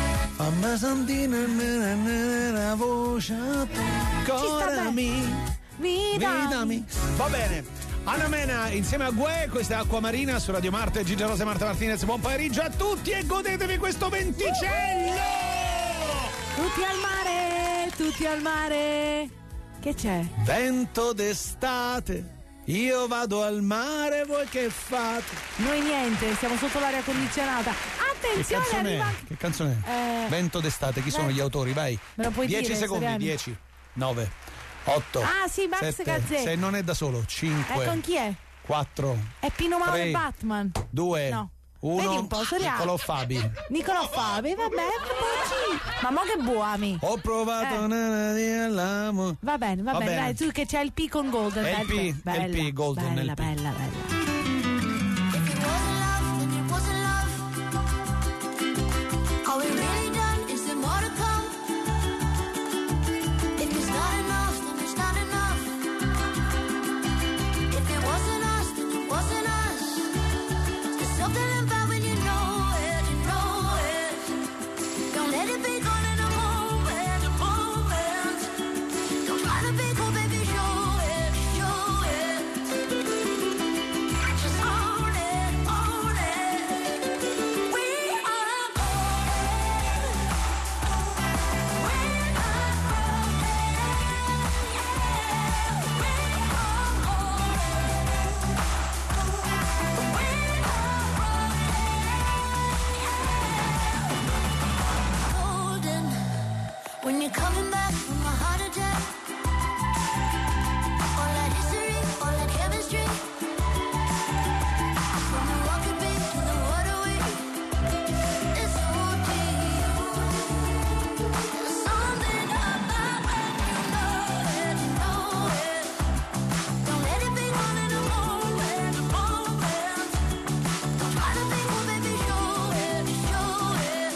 C: Fammi sentire la voce,
A: Ci sta bene. Vidami.
C: Va bene. Anna Mena insieme a Gue, questa è Acqua Marina su Radio Marte, Gigia Rosa e Marta Martinez. Buon pomeriggio a tutti e godetevi questo venticello!
A: Tutti al mare, tutti al mare. Che c'è?
C: Vento d'estate, io vado al mare, voi che fate?
A: Noi niente, siamo sotto l'aria condizionata.
C: Che
A: Attenzione,
C: canzone
A: arriva
C: è?
A: anche-
C: Che canzone è?
A: Eh,
C: Vento d'estate, chi sono
A: beh,
C: gli autori? Vai.
A: me lo puoi
C: dieci
A: dire,
C: secondi,
A: Soriani?
C: dieci, nove, otto.
A: Ah, sì, Max
C: sette,
A: Gazzè.
C: se non è da solo,
A: Eh,
C: cinque,
A: con chi è?
C: quattro,
A: È Pino Mauro
C: tre,
A: e Batman.
C: due,
A: No.
C: uno.
A: Vedi un po', Soriano.
C: Niccolò Fabi.
A: Niccolò Fabi, vabbè, poi- ma mo che buoni.
C: Ho provato
A: Eh.
C: una all'amo.
A: Va bene, va,
C: Va
A: bene,
C: bene.
A: dai, tu che c'è il P con Golden.
C: È il
A: dai,
C: P,
A: bella,
C: è il P, Golden,
A: bella,
C: è il P.
A: bella, bella.
B: Are we really done? Is there more to come? If it's not enough, then it's not enough. If it wasn't us, then it wasn't us. There's something about when you know it, you know it. Don't let it be gone in a moment, a moment. Don't try to be cool, baby, show it, show it. Just own it, own it. We are golden when you're coming back from a heart attack. All that history, all that chemistry. From the rocket beat to the waterway, it's so deep. There's something about when you know it, you know it. Don't let it be gone in a moment, a moment. Don't try to be cool, baby, show it, show it.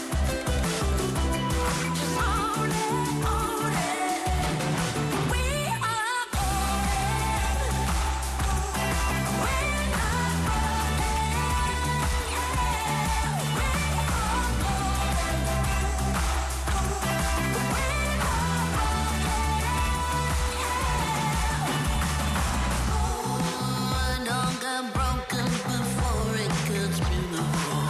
B: Just own it, own it. We are golden. We're not golden. Don't get broken before it gets beautiful.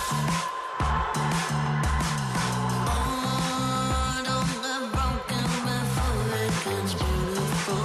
B: Oh, don't get broken before it gets beautiful.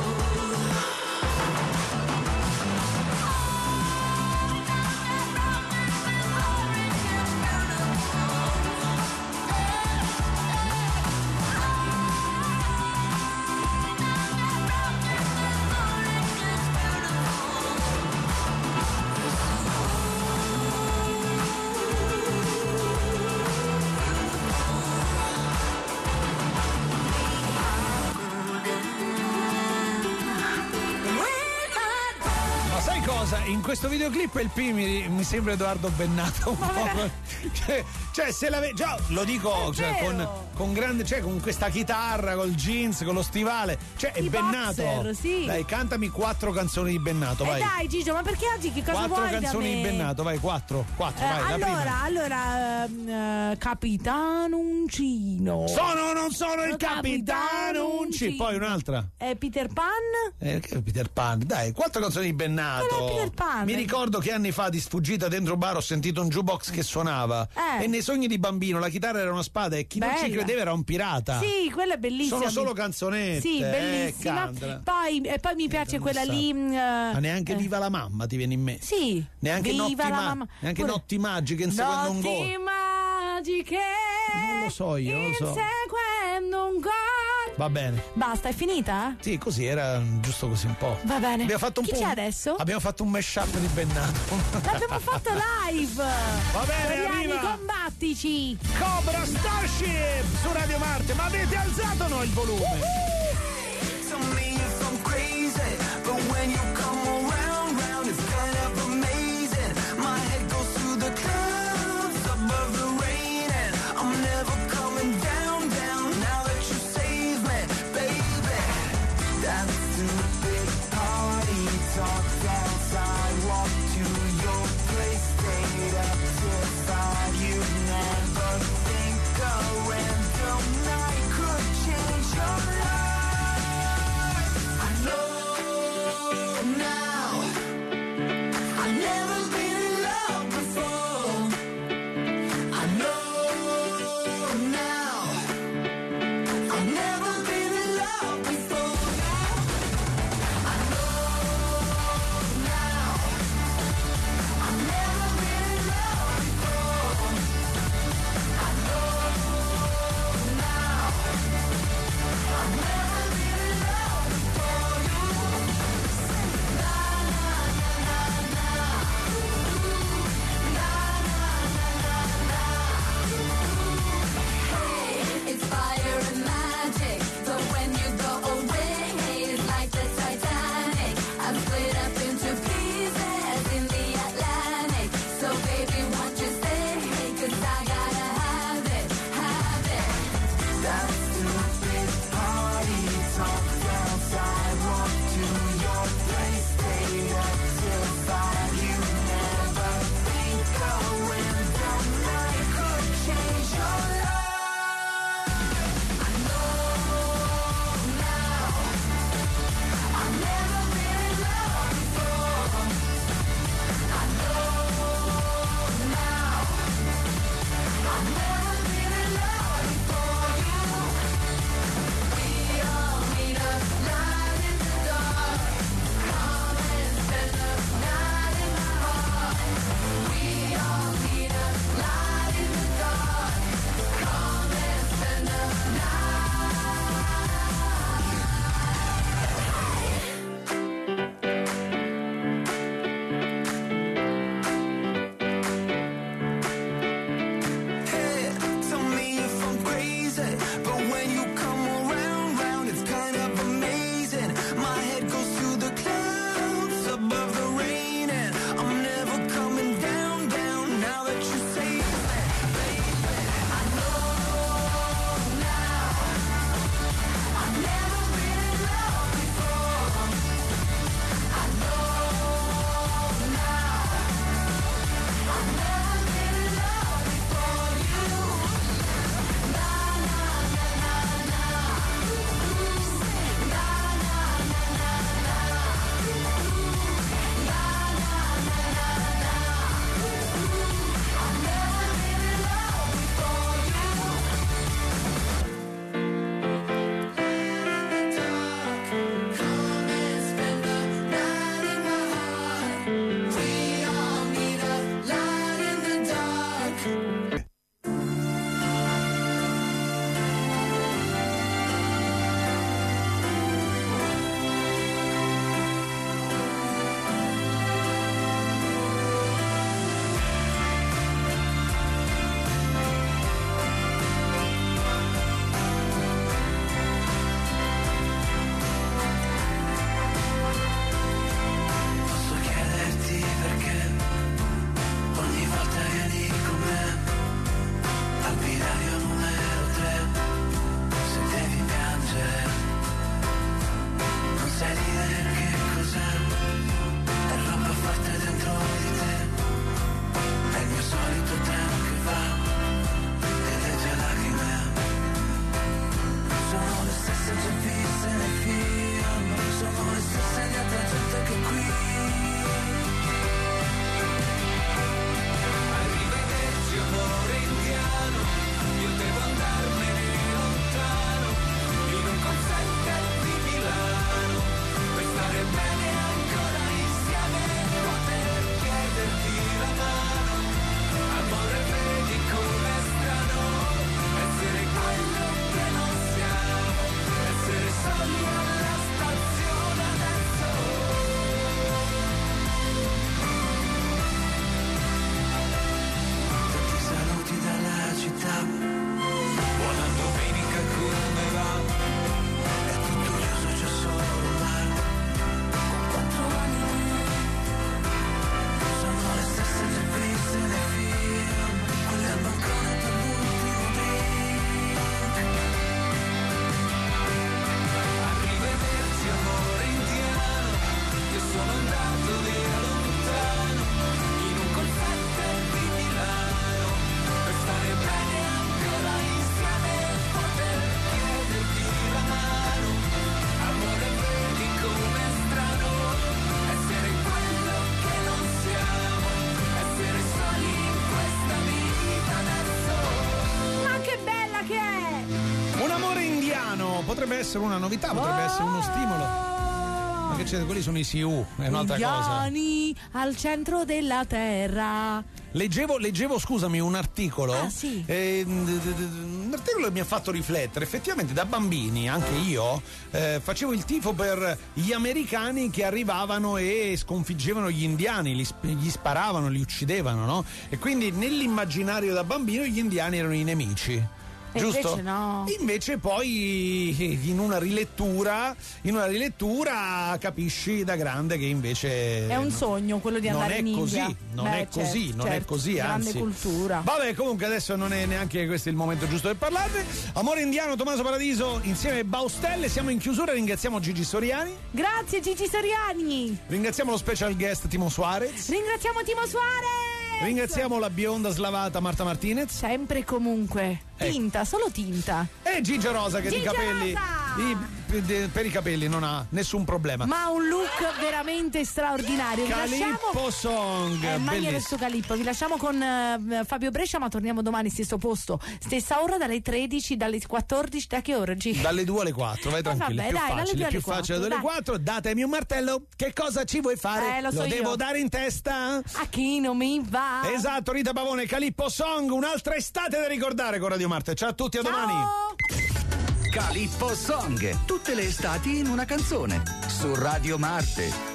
C: Ma sai cosa? In questo videoclip il P mi, mi sembra Edoardo Bennato un po'. Cioè, cioè, se la ve- già lo dico cioè, con, con grande, cioè con questa chitarra, col jeans, con lo stivale. Cioè è
A: I
C: Bennato.
A: boxer, sì.
C: Dai, cantami quattro canzoni di Bennato,
A: E
C: vai.
A: dai Gigio, ma perché oggi che cosa
C: Quattro
A: vuoi da
C: canzoni
A: me?
C: di Bennato, vai, quattro, quattro,
A: Eh,
C: vai, la
A: allora,
C: prima.
A: allora, ehm, eh, Capitano Uncino.
C: Sono o non sono il
A: Capitano
C: capitano Unci.
A: Uncino.
C: Poi un'altra.
A: Eh, Peter Pan?
C: Eh, che Peter Pan, dai, quattro canzoni di Bennato.
A: Quella è Peter Pan.
C: Mi ricordo che anni fa di sfuggita dentro un bar ho sentito un jukebox che suonava.
A: Eh.
C: E nei sogni di bambino la chitarra era una spada e chi non ci
A: Bella.
C: credeva era un pirata.
A: Sì, quella è bellissima.
C: Sono solo canzonette.
A: Sì,
C: eh,
A: bellissima.
C: cantala.
A: poi, e poi mi piace quella lì. mm,
C: Ma neanche
A: eh,
C: Viva la mamma ti viene in mente.
A: Sì.
C: Neanche
A: Viva
C: notti,
A: la
C: ma-
A: mamma.
C: neanche
A: Pure-
C: notti magiche inseguendo un gol.
A: Notti magiche.
C: Non lo so io, non lo so.
A: Inseguendo un gol.
C: Va bene.
A: Basta, è finita?
C: Sì, così era giusto così un po'.
A: Va bene.
C: Abbiamo fatto un
A: Chi
C: po'.
A: c'è adesso?
C: Abbiamo fatto un mashup di Bennato.
A: L'abbiamo fatto live.
C: Va bene,
A: Soriani,
C: arriva.
A: combattici.
C: Cobra Starship su Radio Marte, ma avete alzato o no il volume?
G: To me if I'm crazy, but when you come around, round, it's kind of amazing. My head goes through the clouds above the rain, and I'm never coming down, down. Now that you save me, baby, dance to the big party, talk outside, walk to your place, stayed up till five. You never think a random night could change your life.
C: potrebbe essere una novità, potrebbe essere uno stimolo. Ma che c'è? Quelli sono i C U, è un'altra cosa.
A: Indiani al centro della terra.
C: Leggevo, leggevo, scusami, un articolo.
A: Ah, sì.
C: eh, un articolo che mi ha fatto riflettere. Effettivamente, da bambini, anche io, eh, facevo il tifo per gli americani che arrivavano e sconfiggevano gli indiani, li, gli sparavano, li uccidevano, no? E quindi nell'immaginario da bambino gli indiani erano i nemici.
A: E
C: Giusto?
A: invece no.
C: Invece poi in una rilettura, in una rilettura capisci da grande che invece
A: è un sogno quello di andare in India.
C: Così, non
A: Beh,
C: è così,
A: certo,
C: non
A: certo,
C: è così,
A: grande
C: anzi.
A: cultura.
C: Vabbè, comunque adesso non è neanche questo il momento giusto per parlarne. Amore indiano, Tommaso Paradiso insieme a Baustelle, siamo in chiusura, ringraziamo Gigi Soriani.
A: Grazie Gigi Soriani.
C: Ringraziamo lo special guest Timo Suarez.
A: Ringraziamo Timo Suarez.
C: Ringraziamo la bionda slavata Marta Martinez.
A: Sempre e comunque. Tinta, solo tinta.
C: E Gigia Rosa che di
A: Gigia
C: capelli i- de- per i capelli non ha nessun problema.
A: Ma un look veramente straordinario. Vi
C: Calippo
A: lasciamo...
C: Song,
A: Eh, Maglia
C: bellissimo.
A: adesso Calippo. Vi lasciamo con eh, Fabio Brescia, ma torniamo domani stesso posto, stessa ora, dalle tredici, dalle quattordici. Da che ora, G?
C: Dalle due alle quattro, vai tranquillo,
A: vabbè,
C: più
A: dai, dalle
C: facile,
A: due
C: più
A: alle
C: facile dalle
A: quattro,
C: quattro. Datemi un martello. Che cosa ci vuoi fare?
A: Eh, lo so io.
C: devo dare in testa?
A: A chi non mi va?
C: Esatto, Rita Pavone, Calippo Song, un'altra estate da ricordare con Radio Marte. Ciao a tutti, a domani.
H: Calippo Song, tutte le estati in una canzone, su Radio Marte.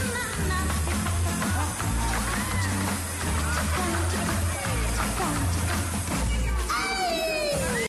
B: Thank you.